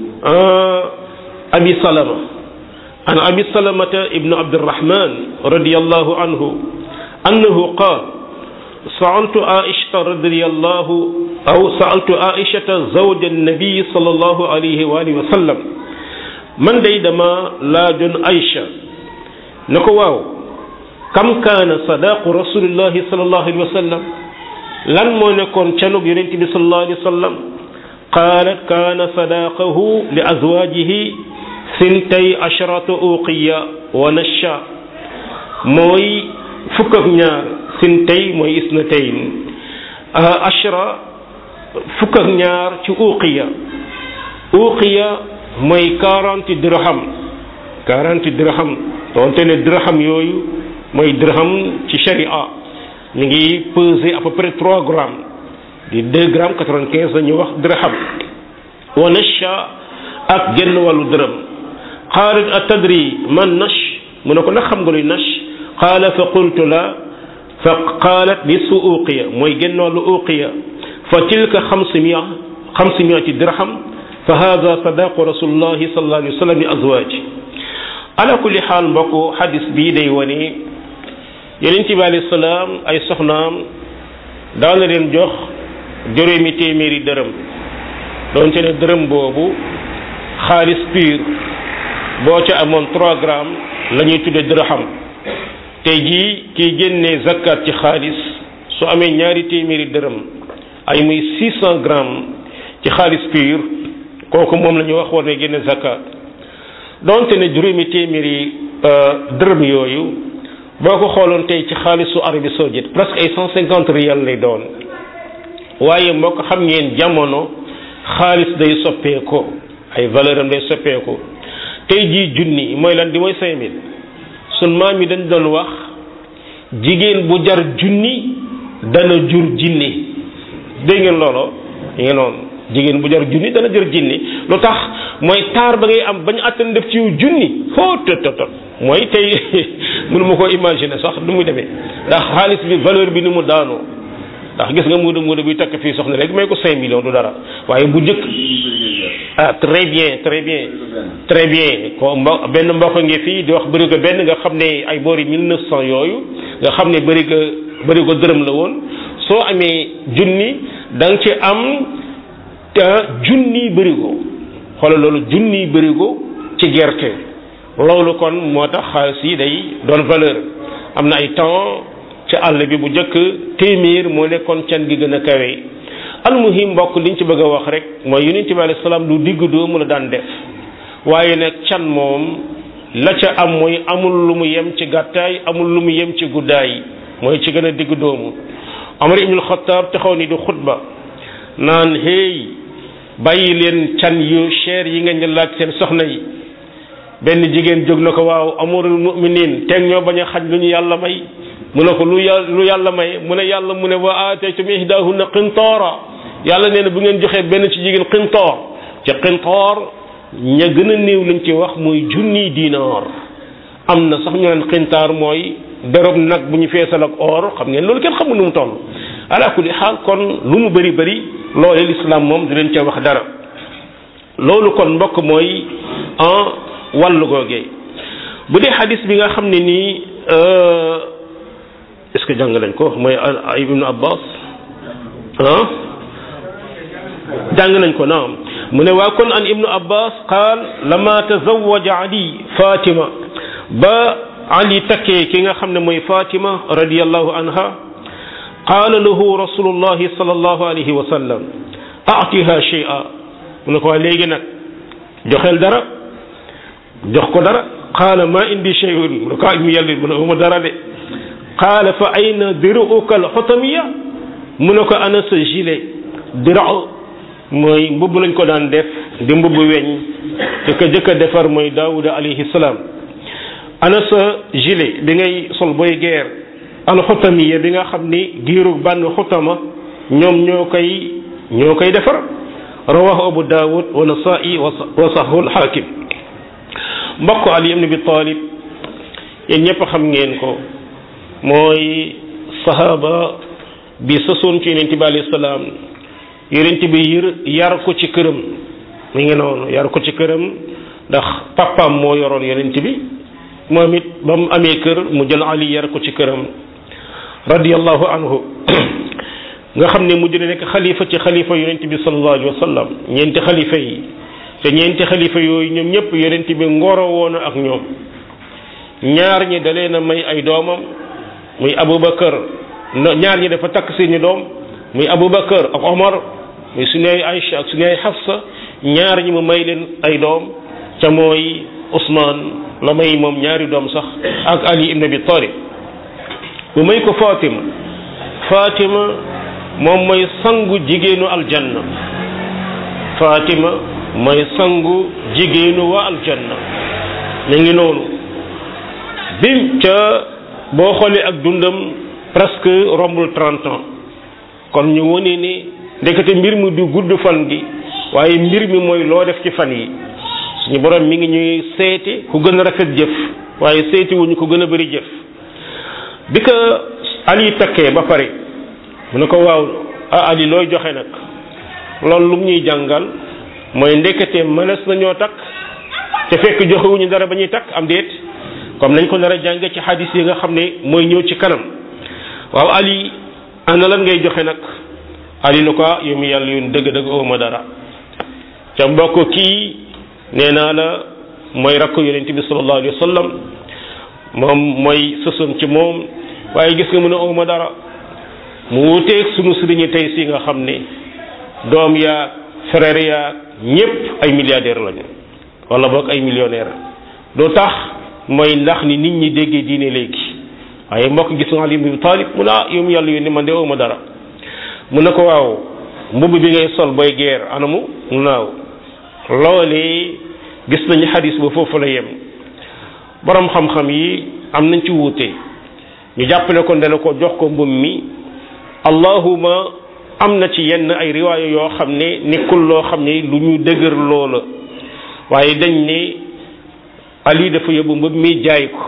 abi salama an abi salamata ibnu abdirahman radiallahu anhu annahu qaal سألت عائشة رضي الله أو سألت عائشة زوج النبي صلى الله عليه وآله وسلم من داي دما لاجون عائشة نكو واو كم كان صداق رسول الله صلى الله عليه وسلم لن مو نكون تشانوك يونتي بي صلى الله عليه وسلم قالت كان صداقه لأزواجه سنتي عشرة أوقية ونشا موي فكك ñaar sintay mooy isnatayn ashra fukk ak ñaar ci uqiya uqiya mooy quarante dirham quarante dirham doonte ne dirham yooyu mooy dirham ci sharia mi ngi peser à peu près trois grammes di deux grammes quatre-vingt-quinze la ñuy wax dirham wa nasha ak genn wàllu dërëm qaalat atadri man nash mu ne ko ndax xam nga luy nash qaala fa qultu la fa qaalat nisfu uqiya mooy genn wàllu uqiya fa tilka xamsimia xamsimiati dirham fa hada sadaqu rasulullahi sallallahu alayhi wa sallam li azwaaji ala kulli xaal mbokk xadis bii day wane yonent bi alayhi salaam ay soxnaam daan na leen jox juróomi téeméeri dërëm doonte ne dërëm boobu xaalis pur boo ca amoon trois grammes la ñuy tudde dirham tey jii kiy génnee zakat ci xaalis su amee ñaari téeméeri dërëm ay muy six cent grammes ci xaalis pur kooku moom la ñu wax war ne génne zakat doonte ne juróomi téeméeri dërëm yooyu boo ko xooloon tey ci xaalisu Arabie Saoudite presque ay cent cinquante riyal lay doon waaye moo ko xam ngeen jamono xaalis day soppeeku ay valeur am day soppeeku tey jii junni mooy lan di mooy cinq mille sun maam yi dañ doon wax jigéen bu jar junni dana jur jinni dégg ngeen loolo yi ngeen noonu jigéen bu jar junni dana jur jinni lu tax mooy taar ba ngay am bañ àttan def ci yu junni foo tot tot mooy tey mënu ma koo imaginer sax du muy demee ndax xaalis bi valeur bi ni mu daanoo ndax gis nga muudu muudu bi takk fii soxna léegi may ko cinq millions du dara waaye bu njëkk ah très bien très bien très bien ko mbo benn mbokk ngi fii di wax bëri ko benn nga xam ne ay boori mille neuf cent yooyu nga xam ne bëri ko bëri ko dërëm la woon soo amee junni da nga ci am junni bërigo xoolal loolu junni bërigo ci gerte loolu kon moo tax xaalis yi day doon valeur am na ay temps ci àll bi bu njëkk téeméer moo nekkoon can gi gën a kawe almuhim mbokk liñ ci bëgg a wax rek mooy yonent bi alayhi salaam lu digg doomu la daan def waaye nag can moom la ca am mooy amul lu mu yem ci gàttaay amul lu mu yem ci guddaay mooy ci gën a digg doomu Omar ibnul Xattaab taxaw ni di xutba naan hey bàyyi leen can yu cher yi nga ñu laaj seen soxna yi benn jigéen jóg na ko waaw amirul mu'minin teeg ñoo bañ a xaj lu ñu yàlla may mu ne ko lu yàlla lu yàlla may mu ne yàlla mu ne wa aataytum ihdahunna qintaara yàlla nee na bu ngeen joxee benn ci jigéen qintaar ci qintaar ña gën a néew lañ ci wax mooy junni dinaar am na sax ñu naan qintaar mooy derob nag bu ñu feesal ak or xam ngeen loolu kenn xamul nu mu toll ala kulli xaal kon lu mu bëri bëri loolee l'islam moom du leen ca wax dara loolu kon mbokk mooy en wàllu googee bu dee xadis bi nga xam ne nii est-ce que jàng nañ ko mooy ibnu abbas ah jàng nañ ko naam mu ne waa kon an ibnu abbas qaal lama tazawaja ali fatima ba ali takkee ki nga xam ne mooy fatima radiyallahu anha qaala lahu rasulullahi sallallahu alayhi wa sallam a'tiha shay'a mu ne ko waa léegi nag joxeel dara jox ko dara qaala ma indi shay'un mu ne ko ak mi yàlla mu ne uma dara de qaala fa ayna diruka alxutamiya mu ne ko ana sa gilet dira mooy mbubb lañ ko daan def di mbubb weñ te ka jëkk a defar mooy daawuda alayhi salaam ana sa gilet bi ngay sol booy guerre alxutamiya bi nga xam ni giirug bànn xutama ñoom ñoo koy ñoo koy defar rawahu abu daawud wa nasaa'i wa sahahu alxaakim mbokk ali ibn abi talib yéen ñëpp xam ngeen ko mooy sahaba bi sosoon ci yonent bi alayhi salaam yonent bi yër yar ko ci këram mi ngi noonu yar ko ci këram ndax papaam moo yoroon yonent bi moom it ba mu amee kër mu jël ali yar ko ci këram radiyallahu anhu nga xam ne mujj na nekk xalifa ci xalifa yonent bi sallallahu alayhi wa sallam ñeenti xalifa yi te ñeenti xalifa yooyu ñoom ñëpp yonent bi ngoro woon ak ñoom ñaar ñi da leen a may ay doomam muy Aboubacar ñaar ñi dafa takk seeni doom muy Aboubacar ak Omar muy suñu ay Aïcha ak suñu ay Hafsa ñaar ñi mu may leen ay doom ca mooy Ousmane la may moom ñaari doom sax ak Ali ibn Abi Talib bu may ko Fatima Fatima moom mooy sangu jigéenu aljanna Fatima mooy sangu jigéenu waa aljanna mi ngi noonu bim ca boo xoolee ak dundam presque rombul trente ans kon ñu wone ne ndekete mbir mi du gudd fan gi waaye mbir mi mooy loo def ci fan yi suñu borom mi ngi ñuy seeti ku gën a rafet jëf waaye seeti wuñu ko gën a bëri jëf bi ko Ali takkee ba pare mu ne ko waaw ah Ali looy joxe nag loolu lu mu ñuy jàngal mooy ndekete mënees nañoo takk te fekk joxewuñu dara ba ñuy takk am déet comme nañ ko nar a jànge ci hadis yi nga xam ne mooy ñëw ci kanam waaw Ali ana lan ngay joxe nag Ali ne ko yow mi yàlla yoon dëgg-dëgg ooma dara ca mbokk kii nee naa la mooy rakk yonent bi sallallahu alayhi wa sallam moom mooy sësoon ci moom waaye gis nga mu ne ooma dara mu wuteeg sunu sëriñi tey si nga xam ne doom yaag frère yaag ñépp ay milliardaire lañu wala boog ay millionnaire doo tax mooy ndax ni nit ñi déggee diine léegi waaye mbokk gis nga Ali ibn Abi Talib mu ne ah yow mi yàlla yoon ni man de ooma dara mu ne ko waaw mbubb bi ngay sol booy guerre anamu mu naaw loolee gis nañu xadis ba foofu la yem borom xam-xam yi am nañ ci wuute ñu jàpp ne ko dana ko jox ko mbubb mi allahuma am na ci yenn ay riwaaya yoo xam ne nekkul loo xam ne lu ñu dëgër loola waaye dañ ne Ali dafa yóbbu mbubb mi jaay ko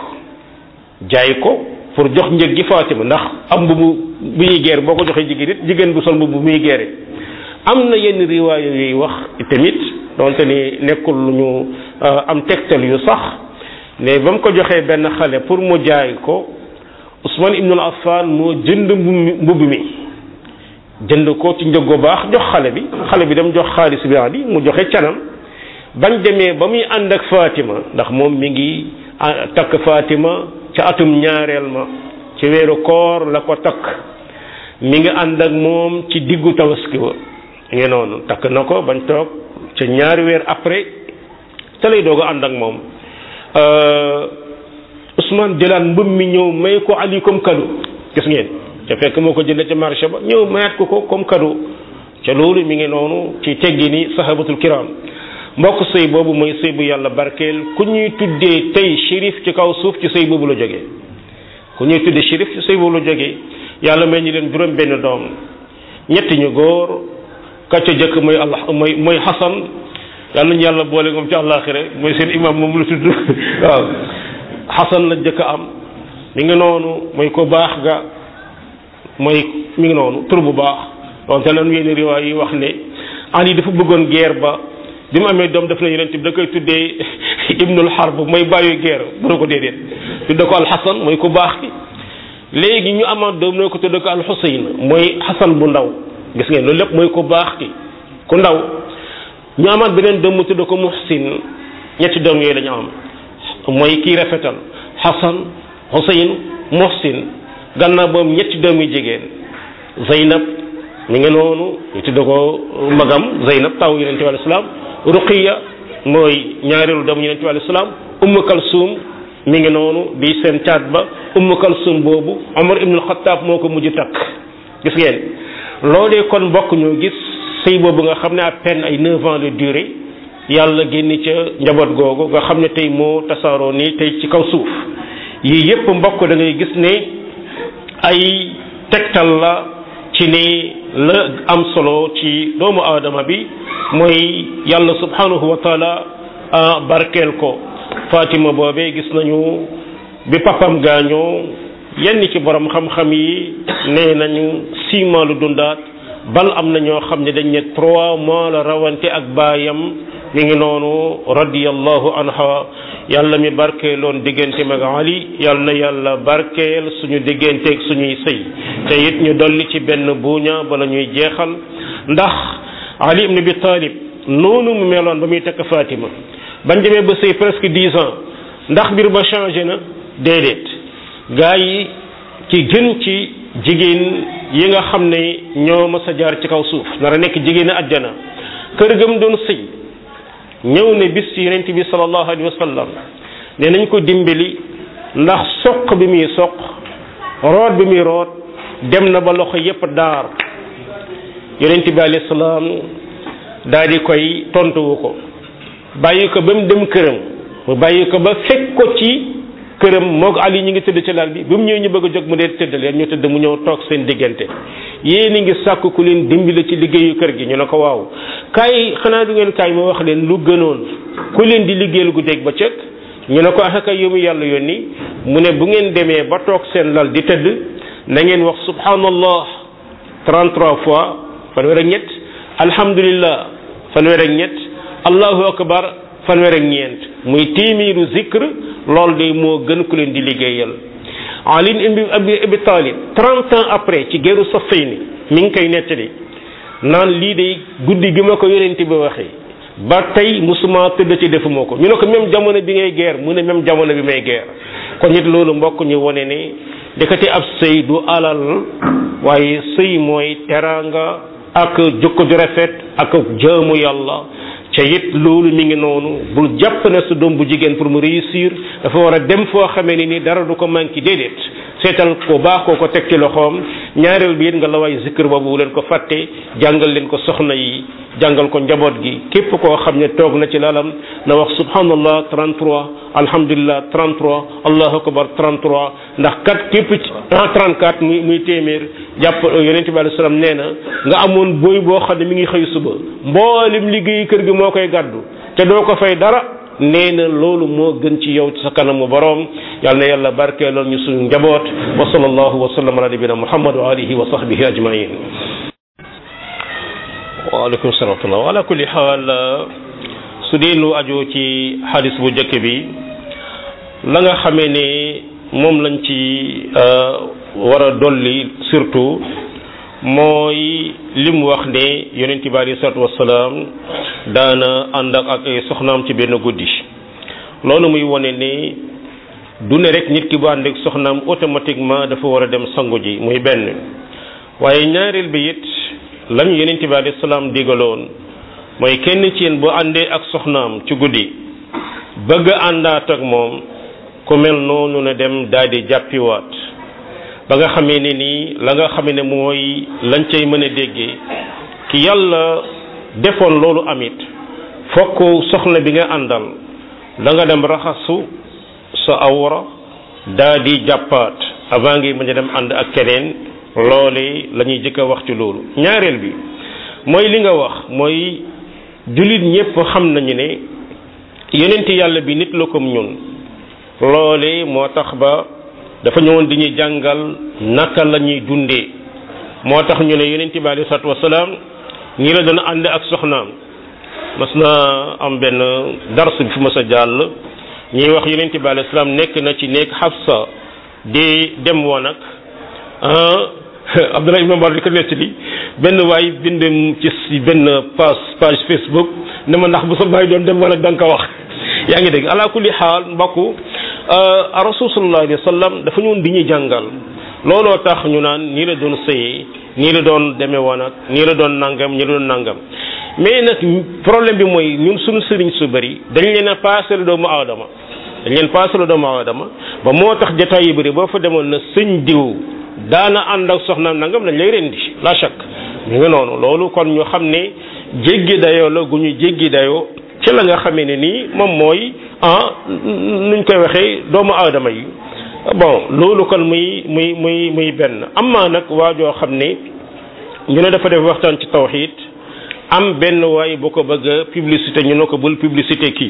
jaay ko pour jox njëg gi Fatima ndax am mbubb bu ñuy geer boo ko joxee jigéen it jigéen bu sol mbubb bu muy geere am na yenn riwaaya yuy wax tamit donte ni nekkul lu ñu am tegtal yu sax ne ba mu ko joxee benn xale pour mu jaay ko Ousmane Ibn Affan moo jënd mbubb mi jënd ko ci njëg gu baax jox xale bi xale bi dem jox xaalis bi Ali mu joxe canam bañ demee ba muy ànd ak Fatima ndax moom mi ngi takk Fatima ca atum ñaareel ma ci weeru koor la ko takk mi ngi ànd ak moom ci diggu tabaski wa ngi noonu takk na ko bañ toog ca ñaari weer après te lay doog a ànd ak moom Ousmane jëlaan mbëb mi ñëw may ko Ali comme cadeau gis ngeen ca fekk moo ko jënd ca marché ba ñëw mayaat ko ko comme cadeau ca loolu mi ngi noonu ci teggi ni sahabatul kiram mbokk sëy boobu mooy sëy bu yàlla barkeel ku ñuy tuddee tey shérif ci kaw suuf ci sëy boobu la jógee ku ñuy tuddee shérif ci sëy boobu la jógee yàlla may ñu leen juróom benn doom ñetti ñu góor ka ca jëkk mooy allah mooy mooy Xasan yàlla ñu yàlla boole moom ci àllaaxira mooy seen imam moom la tudd waaw Xasan la jëkk am mi ngi noonu mooy ko baax ga mooy mi ngi noonu tur bu baax donte lan yenn riwaay yi wax ne Ali dafa bëggoon guerre ba bi mu amee doom daf na yonent bi da koy tuddee ibnul harb mooy bàyyi guerre bu na ko déedéet tudde ko alxasan mooy ku baax ki léegi ñu amaat doom ne ko tudde ko alxusayn mooy xasan bu ndaw gis ngeen loolu lépp mooy ku baax ki ku ndaw ñu amaat beneen doom mu tudde ko muhsin ñetti doom yooyu lañu am mooy kii rafetal xasan xusayn muhsin gannaaw boobu ñetti doom yu jigéen Zeynab mi ngi noonu ñu tudde ko magam Zeynab taw yonent bi alayhi salaam Ruqiya mooy ñaareelu doomu yonent bi alayhi salaam Umm Kalsum mi ngi noonu di seen caat ba Umm Kalsum boobu Omar ibn al-Khattab moo ko mujj takk gis ngeen loolee kon mbokk ñoo gis sëy boobu nga xam ne à peine ay neuf ans de durée yàlla génn ca njaboot googu nga xam ne tey moo tasaaroo nii tey ci kaw suuf yii yépp mbokk da ngay gis ne ay tegtal la ci ne la am solo ci doomu aadama bi mooy yàlla subhanahu wa taala barkeel ko Fatima boobee gis nañu bi papam gaañoo yenn ci borom xam-xam yi nee nañu six mois lu dundaat bal am na ñoo xam ne dañ ne trois mois la rawante ak baayam mi ngi noonu radiyallahu anha yàlla mi barkeeloon diggante mag Ali yàlla na yàlla barkeel suñu digganteeg suñuy sëy te it ñu dolli ci benn buuña bala ñuy jeexal ndax Ali ibn Abi Talib noonu mu meloon ba muy takk Fatima bañ demee ba sëy presque dix ans ndax mbir ba changé na déedéet gaa yi ci gën ci jigéen yi nga xam ne ñoo mas a jaar ci kaw suuf nar a nekk jigéen a àjjana kër gam doon sëy ñëw ne bis ci yonent bi sallallahu alayhi wa sallam ne nañ ko dimbali ndax soq bi muy soq root bi muy root dem na ba loxo yépp daar yonent bi alayhi salaam daal di koy tontuwu ko bàyyi ko ba mu dem këram mu bàyyi ko ba fekk ko ci këram moog Ali ñu ngi tëdd ci lal bi bi mu ñëwee ñu bëgg a jóg mu dee tëdd leen ñu tëdd mu ñëw toog seen diggante yéen a ngi sàkk ku leen dimbali ci liggéeyu kër gi ñu ne ko waaw kaay xanaa du ngeen kaay ma wax leen lu gënoon ku leen di liggéeyal guddeeg ba cëkk ñu ne ko ah kay yow mi yàlla yónni mu ne bu ngeen demee ba toog seen lal di tëdd na ngeen wax subhanallah trente-trois fois fanweer ak ñett alhamdulillah fanweer ak ñett allahu akbar fanweer ak ñeent muy téeméeru zikr loolu de moo gën ku leen di liggéeyal Ali ibn Abi Talib trente ans après ci guerru Saffin mi ngi koy nettali naan lii de guddi gi ma ko yonent bi waxee ba tey musuma tëdd ci defuma ko ñu ne ko même jamono bi ngay guerre mu ne même jamono bi may guerre kon nit loolu mbokk ñu wone ne ndekete ab sëy du alal waaye sëy mooy teraanga ak jukko ju rafet ak jaamu yàlla ca it loolu mi ngi noonu bul jàpp ne sa doom bu jigéen pour mu réussir dafa war a dem foo xamee ni ni dara du ko manqué déedéet seetal ko baax koo ko teg ci loxoom ñaareel bi it nga la waay zikr boobu bu leen ko fàtte jàngal leen ko soxna yi jàngal ko njaboot gi képp koo xam ne toog na ci lalam na wax subhanallah trente-trois alhamdulillah trente-trois allahu akbar trente-trois ndax kat képp ci trente-quatre muy muy téeméer jàpp yonente bi alayhi salaam nee na nga amoon booy boo xam ne mi ngi xëy suba mboolem liggéeyi kër gi moo koy gàddu te doo ko fay dara nee na loolu moo gën ci yow ci sa kanamu boroom yal na yàlla barkeeloon ñu suñu njaboot wa sallallahu wa sallam ala nabina muhammad wa alihi wa sahbihi ajmain waaleykum salaam wa rahmatullah ala kulli xaal su dee lu aju ci xadis bu njëkk bi la nga xamee ne moom lañ ci war a dolli surtout mooy li mu wax ne yonent bi alayhi salaatu wasalaam daana ànd ak ak ay soxnaam ci benn guddi loolu muy wone ne du ne rek nit ki bu ànd ak soxnaam automatiquement dafa war a dem sangu ji muy benn waaye ñaareel bi it lañu yonent bi alayhi salaam digaloon mooy kenn ci yéen bu àndee ak soxnaam ci guddi bëgg a àndaat ak moom ku mel noonu na dem daal di jàppiwaat ba nga xamee ne nii la nga xamee ne mooy lañ cay mën a déggee ki yàlla defoon loolu amit fokk soxna bi nga àndal da nga dem raxasu sa awra daa di jàppaat avant ngay mën a dem ànd ak keneen loole la ñuy jëkk a wax ci loolu ñaareel bi mooy li nga wax mooy jullit ñépp xam nañu ne yonent yàlla bi nit la comme ñun loole moo tax ba dafa ñëwoon di ñu jàngal naka la ñuy dundee moo tax ñu ne yonent bi alayhi salaatu wasalaam ñi la doon ànd ak soxnaam mas na am benn dars bi fu ma sa jàll ñuy wax yonent bi alayhi salaam nekk na ci nekk Hafsa di dem woon ak Abdullah ibn Umar di ko nettali benn waay bind ci benn page page Facebook ne ma ndax bu sa baay doon dem woon ak da nga ko wax yaa ngi dégg ala kulli xaal mbokku rasul sallallahu alayhi wa sallam dafa ñëwoon di ñuy jàngal looloo tax ñu naan nii la doon sëyee nii la doon demee woon ak nii la doon nangam nii la doon nangam mais nag problème bi mooy ñun suñu sëriñ su bëri dañ leen a passé la doomu aadama dañ leen passé la doomu aadama ba moo tax jotaay yu bëri boo fa demoon na sëñ diw daana ànd ak soxnaam nangam lañ lay rendi la chak ñu ngi noonu loolu kon ñu xam ne jéggi dayoo la gu ñu jéggi dayoo ci la nga xamee ne nii moom mooy ah nuñ koy waxee doomu aadama yi bon loolu kon muy muy muy muy benn amaa nag waajoo xam ne ñu ne dafa def waxtaan ci tawxiid am benn waay bu ko bëgg a publicité ñu ne ko bul publicité kii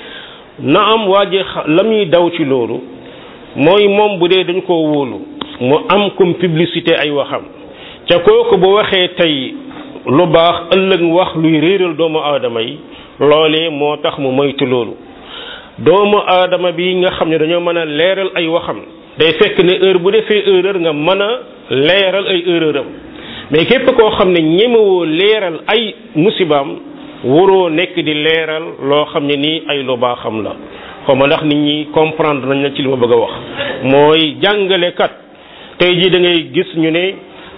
na am waaje la muy daw ci loolu mooy moom bu dee dañ koo wóolu mu am comme publicité ay waxam ca kooku bu waxee tey lu baax ëllëg wax luy réeral doomu aadama yi loolee moo tax mu moytu loolu doomu aadama bi nga xam ne dañoo mën a leeral ay waxam day fekk ne heure bu defee erreur nga mën a leeral ay erreuram mais képp koo xam ne ñemewoo leeral ay musibaam waroo nekk di leeral loo xam ne nii ay lu baaxam la xaw ma ndax nit ñi comprendre nañ la ci li ma bëgg a wax mooy jàngalekat tey jii da ngay gis ñu ne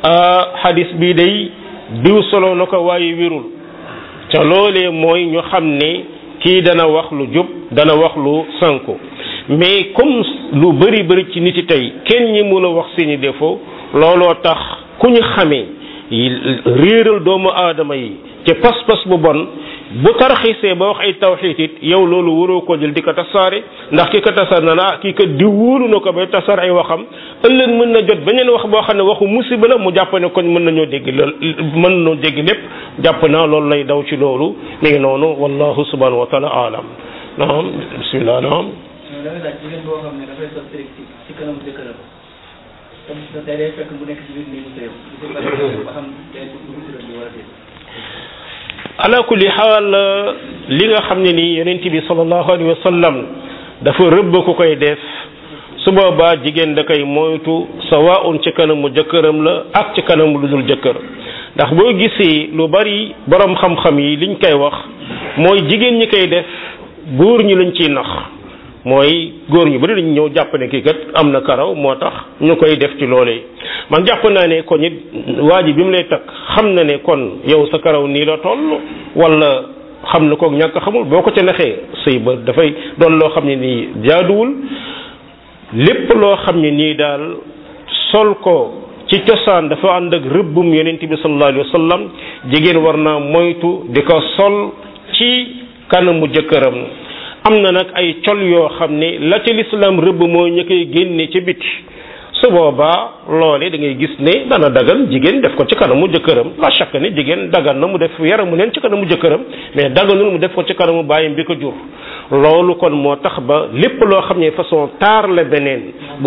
hadis bii day diw solo na ko waaye wérul ca loolee mooy ñu xam ne kii dana wax lu jub dana wax lu sanku mais comme lu bëri bëri ci nit yi tey kenn ñi mun a wax seeni défaut looloo tax ku ñu xamee réeral doomu aadama yi te pas-pas bu bon bu tarxiisee ba wax ay tawxiid it yow loolu waroo ko jël di ko tasaare ndax ki ko tasaar na la kii ko di wóolu na ko ba tasaar ay waxam ëllëg mën na jot beneen wax boo xam ne waxu musiba la mu jàpp ne kon mën nañoo dégg lool mën nañoo dégg lépp jàpp naa loolu lay daw ci loolu mi ngi noonu wallahu subhanahu wa taala alam naam bismillah naam dafay laaj jigéen boo xam ne dafay sol tërig ci ci kanam jëkkëram te day day fekk bu nekk ci biir néegu sëyam ba xam day dugg ci bi wala déet ala kulli xaal li nga xam ne ni yonent bi sallallahu alayhi wa sallam dafa rëbb ku koy def su boobaa jigéen da koy moytu sawaun ci kanamu jëkkëram la ak ci kanamu lu dul jëkkër ndax boo gisee lu bari borom xam-xam yi liñ koy wax mooy jigéen ñi koy def góor ñi lañ ciy nax mooy góor ñu bari dañu ñëw jàpp ne kii kat am na karaw moo tax ñu koy def ci loolee man jàpp naa ne kon it waa ji bi mu lay takk xam na ne kon yow sa karaw nii la toll wala xam na ko ñàkk xamul boo ko ca naxee sëy ba dafay doon loo xam ne nii jaaduwul lépp loo xam ne nii daal sol ko ci cosaan dafa ànd ak rëbbum yonent bi sallallahu alayhi wa sallam jigéen war naa moytu di ko sol ci kanamu jëkkëram am na nag ay col yoo xam ne la ca lislaam rëbb mooy ñu koy génne ca biti su boobaa loole da ngay gis ne dana dagal jigéen def ko ci kanamu jëkkëram la chaque ne jigéen dagal na mu def yaramu neen ci kanamu jëkkëram mais dagalul mu def ko ci kanamu bàyyam bi ko jur loolu kon moo tax ba lépp loo xam ne façon taar la beneen bu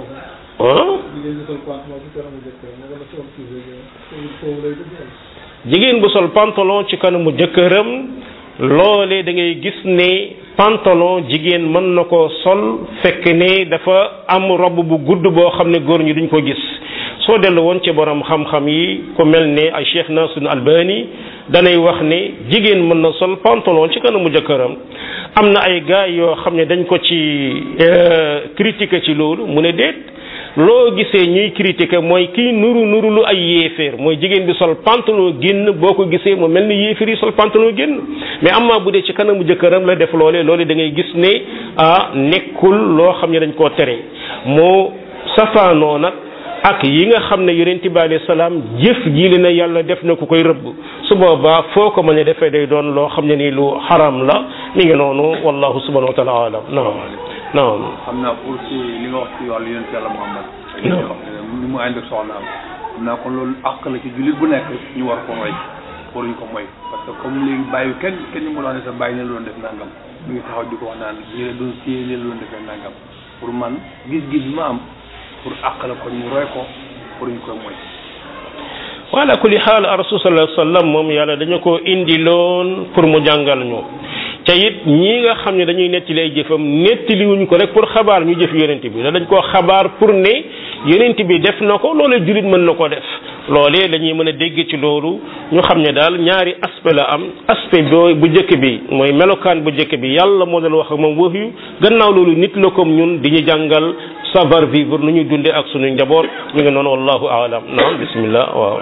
jigéen bu sol pantalon ci kanamu jëkkëram loole da ngay gis ne pantalon jigéen mën na ko sol fekk ne dafa am robe bu gudd boo xam ne góor ñi duñ ko gis soo dellu woon ci borom xam-xam yi ku mel ne ay Cheikh Nasir Albani danay wax ne jigéen mën na sol pantalon ci kanamu jëkkëram am na ay gars yoo xam ne dañ ko ci critiquer ci loolu mu ne déet loo gisee ñuy critiquer mooy kii nuru nuru lu ay yéeféer mooy jigéen bi sol pantalon génn boo ko gisee mu mel ni yéeféer yi sol pantalon génn mais amaa bu dee ci kanamu jëkkëram la def loole loole da ngay gis ne ah nekkul loo xam ne dañ koo tere moo safaanoo nag ak yi nga xam ne yonent bi alayhi salaam jëf ji li na yàlla def na ku koy rëbb su boobaa foo ko mën a defee day doon loo xam ne nii lu xaram la mi ngi noonu wallahu subhanahu wa taala alam naam naam xam naa pour si li nga wax ci wàllu yonent yàlla Muhammad ni mu ànd ak soxnaam xam naa kon loolu àq la ci jullit bu nekk ñu war ko moy pour ñu ko moy parce que comme léegi bàyyi kenn kenn ñu mu doon ne sa bàyyi ne la doon def nangam mu ngi taxaw di ko wax naan ñi la doon téye ne la doon defee nangam pour man gis-gis bi ma am pour àq la kon ñu roy ko pour ñu koy moy wala kulli xaal rasul sallallahu alayhi wa sallam moom yàlla dañu ko indi loon pour mu jàngal ñu te it ñii nga xam ne dañuy nettali ay jëfam nettali wuñ ko rek pour xabaar ñu jëf yonent bi dañ koo xabaar pour ne yonent bi def na ko loolee jullit mën na ko def loolee dañuy mën a dégg ci loolu ñu xam ne daal ñaari aspect la am aspect boo bu njëkk bi mooy melokaan bu njëkk bi yàlla moo doon wax ak moom wax yu gannaaw loolu nit la comme ñun di ñu jàngal savoir vivre nu ñu dundee ak suñu njaboot ñu ngi noonu wallahu aalam naam bismillah waaw.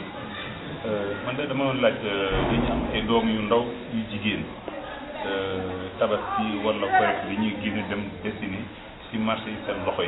man de dama laaj li ñu am ay doom yu ndaw yu jigéen tabaski wala koret bi ñuy génn dem destiny ci marché yi seen loxo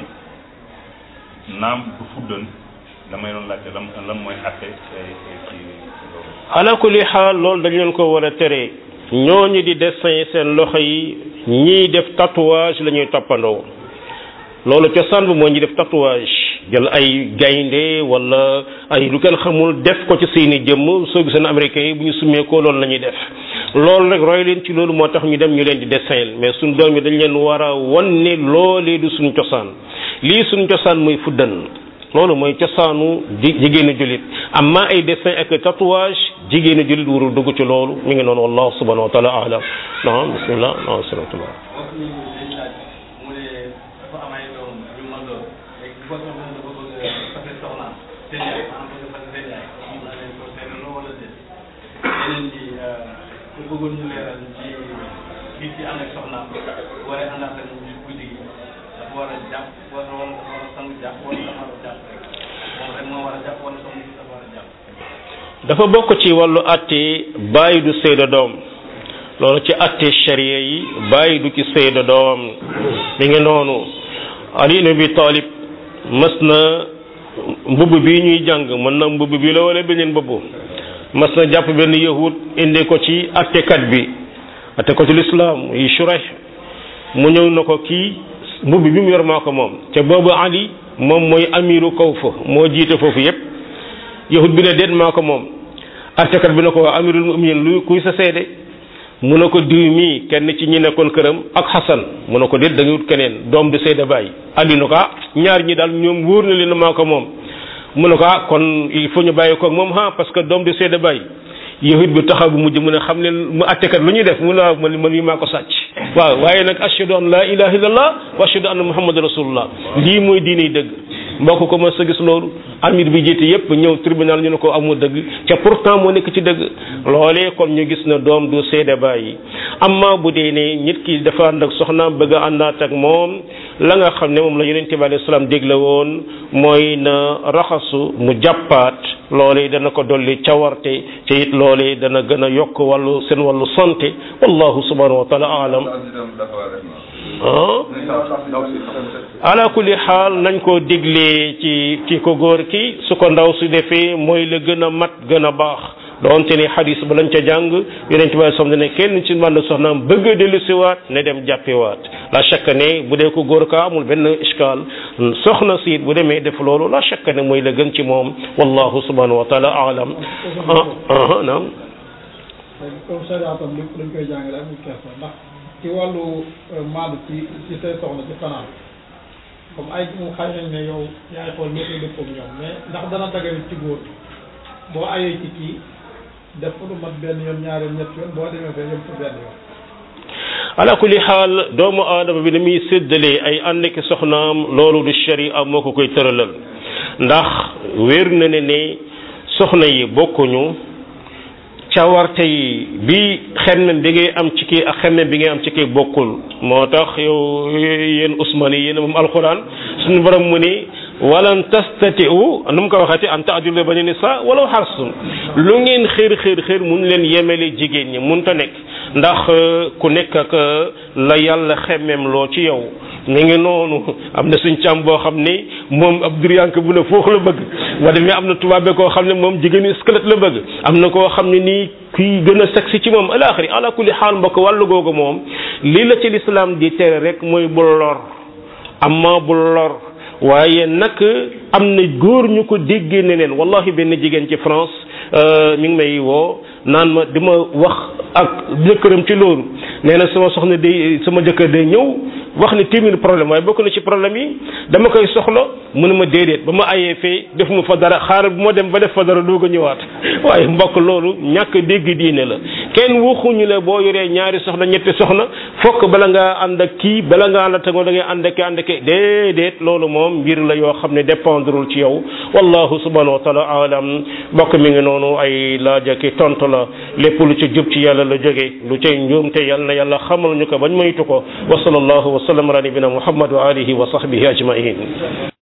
yi naam du fuddan damay doon laajte lan lan mooy atte ci loolu. ala kulli xaal loolu dañ leen ko war a tere ñooñu di dessin seen loxo yi ñiy def tatouage la ñuy toppandoo loolu cosaan bi moo ñi def tatouage jël ay gaynde wala ay lu kenn xamul def ko ci seeni jëmm soo gisee américains yi bu ñu sumee ko loolu la ñuy def loolu rek roy leen ci loolu moo tax ñu dem ñu leen di dessin mais suñ doom yi dañ leen war a wan ne loolee du suñ cosaan lii suñ cosaan mooy fuddan loolu mooy cosaanu ji jigéenu jullit amma ay dessin ak tatouage jigéenu jullit warul dugg ci loolu mi ngi noonu wallahu subhanahu wa taala alam naam bismillah naam salaamaaleykum bëggoon ñu leeral ci nit ci ànd ak soxnaam war a àndaat ak ñu guddi gi dafa war a jàpp wala wala dafa war a sang jàpp wala dafa war a jàpp rek moom rek moo war a jàpp wala soxna si dafa war a jàpp. dafa bokk ci wàllu atte bàyyi du séeda doom loolu ci atte sharia yi bàyyi du ci séeda doom mi ngi noonu Ali ibn Abi Talib mës na mbubb bi ñuy jàng mën na mbubb bi la wala beneen mbubb mas na jàpp benn yahud indi ko ci attekat bi attekat l'islam yi Shurayh mu ñëw na ko kii mbubb bi mu yor maa ko moom te boobu Ali moom mooy amiru kaw fa moo jiite foofu yépp yahud bi ne déet maa ko moom attekat bi na ko waa amirul mu'minin lu kuy sa seede mu ne ko diw mii kenn ci ñi nekkoon këram ak Xasan mu ne ko déet da nga wut keneen doom du seede bàyyi Ali na ko ah ñaar ñi daal ñoom wóor na leen maa ko moom mu ne ko ah kon il faut ñu bàyyi ko ak moom ah parce que doom du seede bàyyi yahud bi taxaw bu mujj mu ne xam leen mu attekat lu ñuy def mu ne waaw man man mii maa ko sàcc waaw waaye nag ashhadu an la ilaha illallah wa ashhadu anna muhammad rasulullah lii mooy diine dëgg mbokk ko ma sa gis loolu amir bi jiite yépp ñëw tribunal ñu ne ko amul dëgg ca pourtant moo nekk ci dëgg loolee kon ñu gis na doom du seede bàyyi amma bu dee ne nit ki dafa ànd ak soxnaam bëgg a àndaat ak moom la nga xam ne moom la yonent bi alayhi salaam dégle woon mooy na raxasu mu jàppaat loolee dana ko dolli cawarte te it loolee dana gën a yokk wàllu seen wàllu santé wallahu subhanahu wa taala alam ala kulli xaal nañ ko diglee ci ci ko góor ki su ko ndaw su defee mooy la gën a mat gën a baax doonte ni xadis ba lañ ca jàng yonent bi som ne kenn ci man soxnaam bëgg a dellu siwaat ne dem jàppiwaat la chaque ne bu dee ko góor ka amul benn iskal soxna siit bu demee def loolu la chaque ne mooy la gën ci moom wallahu subhanahu wa taala alam ah naam comme sariatam lépp dañ koy jàngale amul question ndax ci wàllu maadu ci ci say soxna ci fanaan comme ay mu xay nañ ne yow yaay xool ñoo koy dëppoog ñoom mais ndax dana dagal ci góor boo ayee ci kii def ko lu mat benn yoon ñaari ñett yoon boo demee fee yem fa benn yoon ala kulli xaal doomu aadama bi ni muy séddalee ay ànd ki soxnaam loolu du sharia moo ko koy tëralal ndax wér na ne ne soxna yi bokkuñu cawarte yi bi xemmem bi ngay am ci kii ak xemmem bi ngay am ci kii bokkul moo tax yow yéen Ousmane yi yéen moom alxuraan suñu borom mu ni walan tastatiu nu mu ko waxati an ta'dilu bayna nisa walaw harsum lu ngeen xër xër xër mun leen yemele jigéen ñi mun ta nekk ndax ku nekk ak la yàlla xemmem loo ci yow mi ngi noonu am na suñ càmm boo xam ni moom ab duriyank bu ne foofu la bëgg wa demee am na tubaabe koo xam ne moom jigéen squelette la bëgg am na koo xam ne nii kuy gën a sexy ci moom alaxiri ala kulli xaal mbokk wàllu googu moom lii la ci lislaam di tere rek mooy bul lor amma bul lor waaye nag am na góor ñu ko déggee neneen wallahi benn jigéen ci France mi ngi may woo naan ma di ma wax ak jëkkëram ci loolu nee na sama soxna day sama jëkkër day ñëw wax ni téeméeri problème waaye bokk na ci problème yi dama koy soxla mu ne ma déedéet ba ma ayee fee def mu fa dara xaaral bu ma dem ba def fa dara doog a ñëwaat waaye mbokk loolu ñàkk dégg diine la kenn waxuñu la boo yoree ñaari soxna ñetti soxna fokk bala ngaa ànd ak kii bala ngaa ànd ak da ngay ànd ak ànd ak déedéet loolu moom mbir la yoo xam ne dépendrul ci yow wallahu subhanahu wa taala alam mbokk mi ngi noonu ay laaj ak tontu la lépp lu ci jub ci yàlla la jóge lu cay njuum te yàlla na yàlla xamal ñu ko bañ moytu ko wa sallallahu wa sallam ala nabina muhammad wa alihi wa sahbihi ajmain